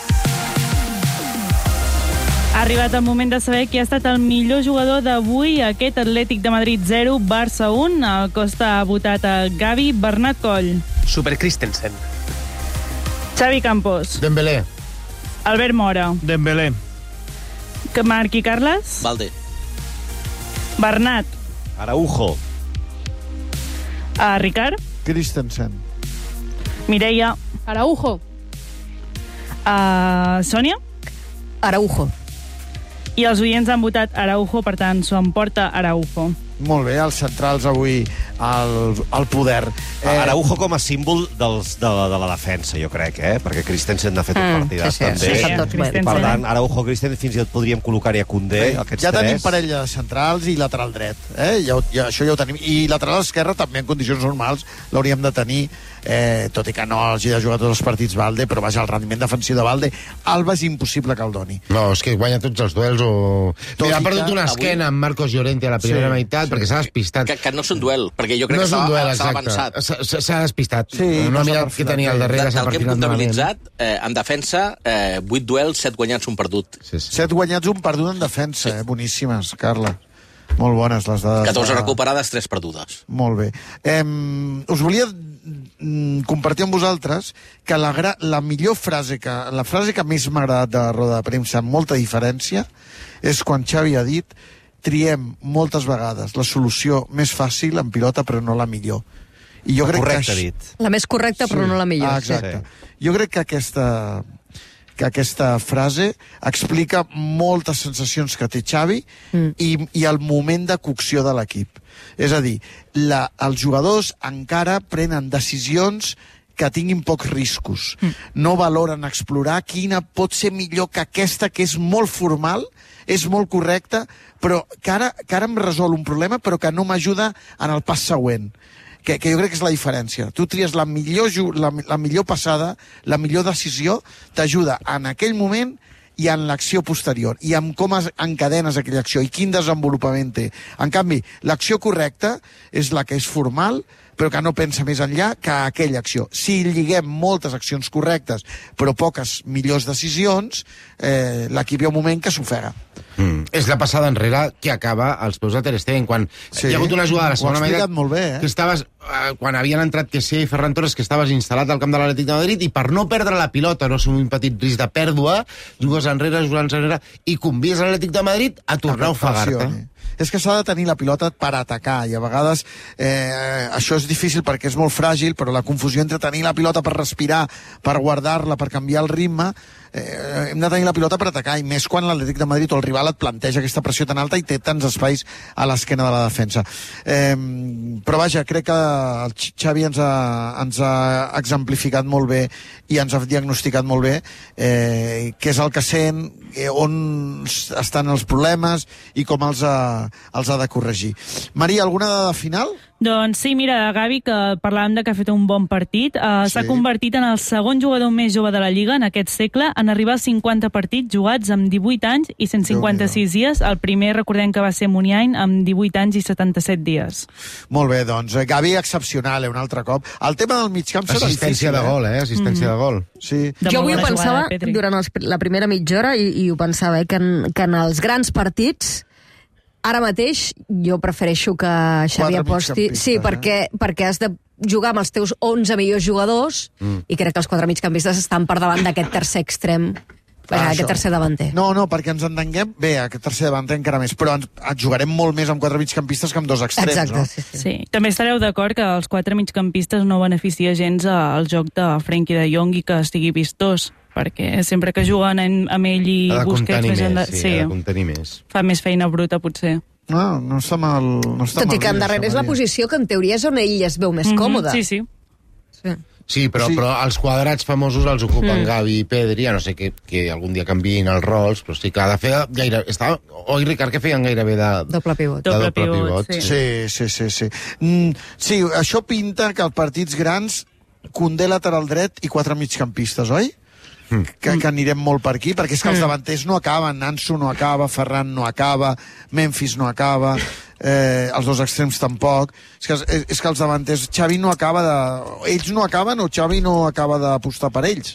J: Ha arribat el moment de saber qui ha estat el millor jugador d'avui, aquest Atlètic de Madrid zero, Barça un. El Costa ha votat a Gavi. Bernat Coll.
K: Super Christensen.
J: Xavi Campos.
C: Dembélé.
J: Albert Mora.
K: Dembélé.
J: Marc i Carles.
B: Valde.
J: Bernat.
R: Araujo.
J: Uh, Ricard.
P: Christensen.
J: Mireia.
L: Araujo.
J: Uh, Sònia.
T: Araujo.
J: I els oients han votat Araujo, per tant, s'ho emporta Araujo.
P: Molt bé, els centrals avui al, al poder.
R: Eh... Araujo com a símbol dels, de, de la defensa, jo crec, eh? Perquè Christensen n'ha fet un
T: mm,
R: partidàs
T: sí, sí,
R: també.
T: sí, sí, sí,
R: Per tant, Araujo, Christensen, fins i tot podríem col·locar-hi a Koundé, sí, aquests
P: ja
R: tres.
P: tenim parella de centrals i lateral dret. Eh? Ja, ja, això ja ho tenim. I lateral esquerra també en condicions normals l'hauríem de tenir, eh, tot i que no hagi de jugar tots els partits Valde, però vaja, el rendiment defensiu de Valde, Alba és impossible que el doni.
C: No, és que guanya tots els duels o... Mira, ha perdut una esquena amb Marcos Llorente a la primera sí, meitat, sí, perquè s'ha despistat.
B: Que, que no és un duel, perquè jo crec
C: no
B: que s'ha
C: duel,
B: avançat.
C: S'ha despistat.
P: Sí,
C: no ha mirat què tenia al darrere, s'ha
B: perfilat. Del que hem comptabilitzat, eh, en defensa, eh, vuit duels, set guanyats, un perdut.
P: Sí, sí. set guanyats, un perdut en defensa, sí. eh? Boníssimes, Carla. Molt bones les dades.
B: catorze recuperades, tres perdudes.
P: Molt bé. Eh, us volia compartir amb vosaltres que la, gra... la millor frase, que la frase que més m'ha agradat de la roda de premsa, amb molta diferència, és quan Xavi ha dit: triem moltes vegades la solució més fàcil en pilota, però no la millor. I jo
R: la
P: crec
R: correcta,
P: que...
R: dit.
T: La més correcta, però
P: sí.
T: no la millor.
P: Ah, exacte.
R: Sí.
P: Jo crec que aquesta, que aquesta frase explica moltes sensacions que té Xavi mm. i, i el moment de cocció de l'equip. És a dir, la, els jugadors encara prenen decisions que tinguin pocs riscos. Mm. No valoren explorar quina pot ser millor que aquesta, que és molt formal, és molt correcta, però que ara, que ara em resol un problema, però que no m'ajuda en el pas següent. Que, que jo crec que és la diferència. Tu tries la millor, la, la millor passada, la millor decisió, t'ajuda en aquell moment i en l'acció posterior, i amb com encadenes aquella acció, i quin desenvolupament té. En canvi, l'acció correcta és la que és formal, però que no pensa més enllà que aquella acció. Si lliguem moltes accions correctes, però poques millors decisions, eh, l'equip hi ha un moment que s'ofega.
C: Mm. És la passada enrere que acaba als peus de Ter Stegen, quan sí. hi ha hagut una jugada a la segona meitat
P: molt bé, eh?
C: que estaves, eh, quan havien entrat Kessie i Ferran Torres, que estaves instal·lat al camp de l'Atlètic de Madrid, i per no perdre la pilota, no assumir un petit risc de pèrdua, jugues enrere, jugues enrere, i convies l'Atlètic de Madrid a tornar a ofegar-te.
P: És que s'ha de tenir la pilota per atacar, i a vegades eh, això és difícil perquè és molt fràgil, però la confusió entre tenir la pilota per respirar, per guardar-la, per canviar el ritme, eh, hem de tenir la pilota per atacar, i més quan l'Atlètic de Madrid o el rival et planteja aquesta pressió tan alta i té tants espais a l'esquena de la defensa. Eh, però vaja, crec que el Xavi ens ha, ens ha exemplificat molt bé i ens ha diagnosticat molt bé eh, què és el que sent, eh, on estan els problemes i com els ha els ha de corregir. Maria, alguna dada final?
J: Doncs sí, mira, Gavi, que parlàvem de que ha fet un bon partit, uh, s'ha
P: Sí.
J: convertit en el segon jugador més jove de la Lliga en aquest segle en arribar als cinquanta partits jugats amb divuit anys i cent cinquanta-sis dies. El primer, recordem que va ser Muniain, amb divuit anys i setanta-set dies.
P: Molt bé, doncs, eh, Gavi excepcional, eh, un altre cop. El tema del migcamp serà
C: Assistència
P: difícil,
C: de gol, eh? Assistència
P: Mhm.
C: de gol.
P: Sí.
T: Jo avui ho pensava, durant els, la primera mitja hora, i, i ho pensava, eh, que, en, que en els grans partits, ara mateix, jo prefereixo que Xavi
P: Quatre
T: aposti...
P: migcampistes,
T: Sí,
P: eh?
T: perquè, perquè has de jugar amb els teus onze millors jugadors,
P: Mm.
T: i crec que els quatre migcampistes estan per davant d'aquest tercer extrem,
P: Clar,
T: aquest
P: això.
T: tercer davanter.
P: No, no, perquè ens entenguem bé, aquest tercer davanter encara més, però ens, ens jugarem molt més amb quatre migcampistes que amb dos extrems,
T: Exacte,
P: no?
T: sí, sí.
J: Sí, també estareu d'acord que els quatre migcampistes no beneficia gens al joc de Frenkie de Jong i que estigui vistós, perquè sempre que juguen en, amb ell i
C: Ha de
J: Busquets
C: contenir
J: més, enla-
C: més, sí, ha de contenir més.
J: fa més feina bruta, potser.
P: No, no està mal. No està
T: Tot
P: mal
T: i que
P: dit,
T: endarrere és la
P: Maria.
T: posició que en teoria és on ell es veu més
J: Mhm,
T: còmode.
J: sí, sí.
C: Sí, però,
P: Sí.
C: sí. però els quadrats famosos els ocupen
T: Mm.
C: mm. Gavi i Pedri, a no sé que, que algun dia canviïn els rols, però sí que ha de fer gaire... Estava, oi, Ricard, que feien gairebé de...
T: Doble pivot.
C: De doble, pivot,
J: sí.
P: Sí, sí, sí. Sí, mm, sí això pinta que els partits grans, Koundé lateral dret i quatre migcampistes, oi?
C: Mm.
P: Que, que anirem molt per aquí, perquè és que els
T: Mm.
P: davanters no acaben, Ansu no acaba, Ferran no acaba, Memphis no acaba, eh, els dos extrems tampoc. És que, és, és que els davanters, Xavi no acaba de... Ells no acaben o Xavi no acaba d'apostar per ells.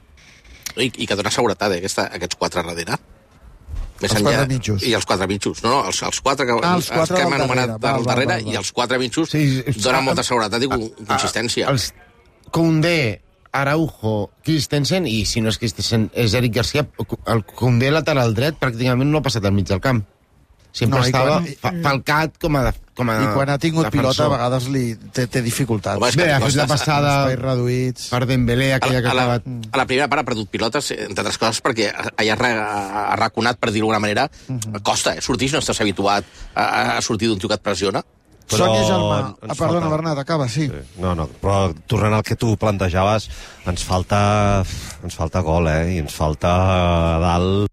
B: I, i que dona seguretat, eh, aquesta, aquests quatre darrere. Més
P: Els
B: enllà-
P: quatre mitjos.
B: I els quatre mitjos. No, no, els, els quatre que,
P: Ah, els quatre
B: que hem
P: del
B: anomenat
P: darrere.
B: del
P: Val, val,
B: darrere
P: val, val.
B: i els quatre mitjos
C: Sí,
B: donen
C: ah,
B: molta seguretat i con- consistència.
C: Els Koundé, Araujo, Christensen, i si no és Christensen, és Eric Garcia, el Koundé lateral dret pràcticament no ha passat al mig del camp. Sempre
P: No, i
C: estava
P: quan-
C: fa, falcat com a, com a
P: I quan ha tingut pilota, a
C: defensor.
P: vegades li, té, té dificultats.
B: Home, és
C: Bé,
B: que
C: ha fet la
B: costes-
C: passada
P: Espais reduïts.
C: per Dembélé,
B: A
C: aquella
B: la,
C: que
B: a,
C: ha
B: la,
C: acabat...
B: a la primera part ha perdut pilotes, entre altres coses, perquè allà ha raconat, per dir-ho d'alguna manera, costa, eh? Sortir si no estàs habituat a, a sortir d'un tio que et pressiona.
P: Però... Sònia Germà.
R: ens
P: Ah, perdona,
R: falta-
P: Bernat, acaba, sí.
R: Sí. No, no, però tornant al que tu plantejaves, ens falta, ens falta gol, eh? I ens falta a dalt...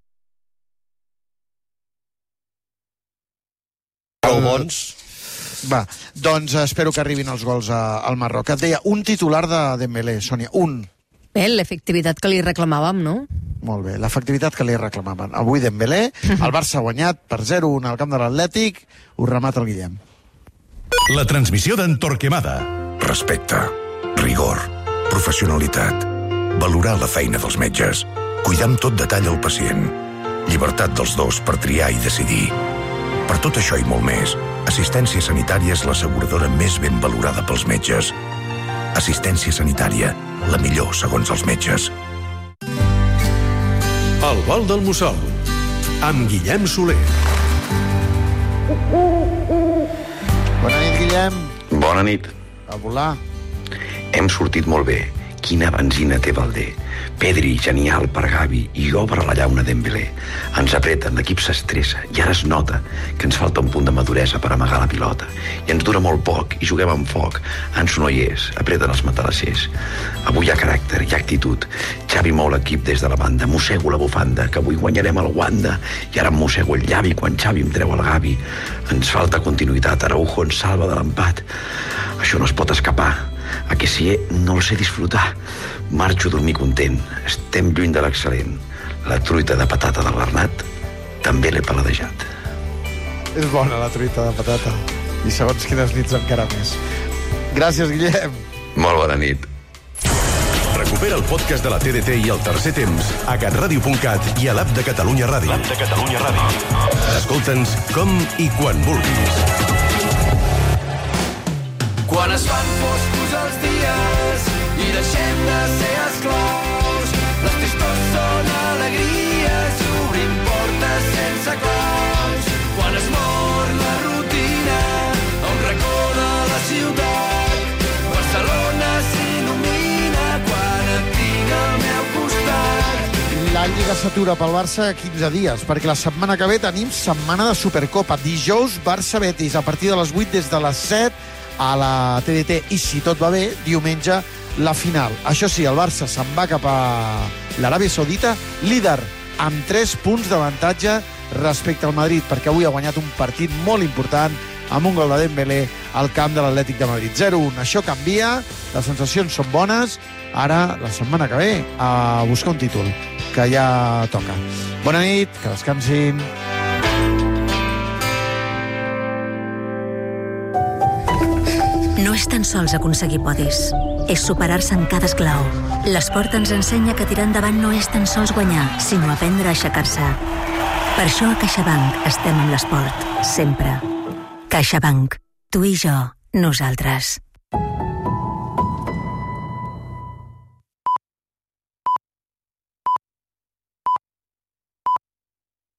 R: Prou bons.
P: Va, doncs espero que arribin els gols a, al Marroc. Et deia, un titular de Dembélé, Sònia, un.
T: Bé, l'efectivitat que li reclamàvem, no?
P: Molt bé, l'efectivitat que li reclamaven. Avui Dembélé, el Barça ha guanyat per zero a un al camp de l'Atlètic, ho remata el Guillem.
K: La transmissió d'en Torquemada. Respecte, rigor, professionalitat, valorar la feina dels metges, cuidar amb tot detall el pacient, llibertat dels dos per triar i decidir. Per tot això i molt més, Assistència Sanitària és l'asseguradora més ben valorada pels metges. Assistència Sanitària, la millor segons els metges.
L: El vol del Mussol, amb Guillem Soler.
P: Bona nit, Guillem.
N: Bona nit.
P: A volar.
N: Hem sortit molt bé. Quina benzina té Valdé. Pedri, genial per Gavi, i obre la llauna Dembélé. Ens apreten, l'equip s'estressa, i ara es nota que ens falta un punt de maduresa per amagar la pilota. I ens dura molt poc, i juguem amb foc. Ansu no hi és, apreten els matalassers. Avui hi ha caràcter, hi ha actitud. Xavi mou l'equip des de la banda, mossego la bufanda, que avui guanyarem el Wanda, i ara em mossego el llavi quan Xavi em treu el Gavi. Ens falta continuïtat, Araujo ens salva de l'empat. Això no es pot escapar. A que si no el sé disfrutar. Marxo a dormir content. Estem lluny de l'excel·lent. La truita de patata del Bernat també l'he paladejat.
P: És bona la truita de patata. I segons quines nits encara més. Gràcies, Guillem.
N: Molt bona nit.
L: Recupera el podcast de la T D T i el tercer temps a catradio punt cat i a l'app de Catalunya Ràdio. L'app de Catalunya Ràdio. Escolta'ns com i quan vulguis.
O: Quan es fan foscos els dies i deixem de ser esclaus, les tristors són alegries i obrim portes sense claus. Quan es mor la rutina a un racó de la ciutat, Barcelona s'il·lumina quan et tinc al meu costat.
P: La Lliga s'atura pel Barça quinze dies, perquè la setmana que ve tenim setmana de Supercopa. Dijous, Barça-Betis, a partir de les vuit des de les set, a la T D T, i si tot va bé, diumenge la final. Això sí, el Barça se'n va cap a l'Aràbia Saudita, líder amb tres punts d'avantatge respecte al Madrid, perquè avui ha guanyat un partit molt important amb un gol de Dembélé al camp de l'Atlètic de Madrid. zero un. Això canvia, les sensacions són bones. Ara, la setmana que ve, a buscar un títol, que ja toca. Bona nit, que descansin.
Q: No és tan sols aconseguir podis, és superar-se en cada esclau. L'esport ens ensenya que tirar endavant no és tan sols guanyar, sinó aprendre a aixecar-se. Per això a CaixaBank estem amb l'esport, sempre. CaixaBank. Tu i jo, nosaltres.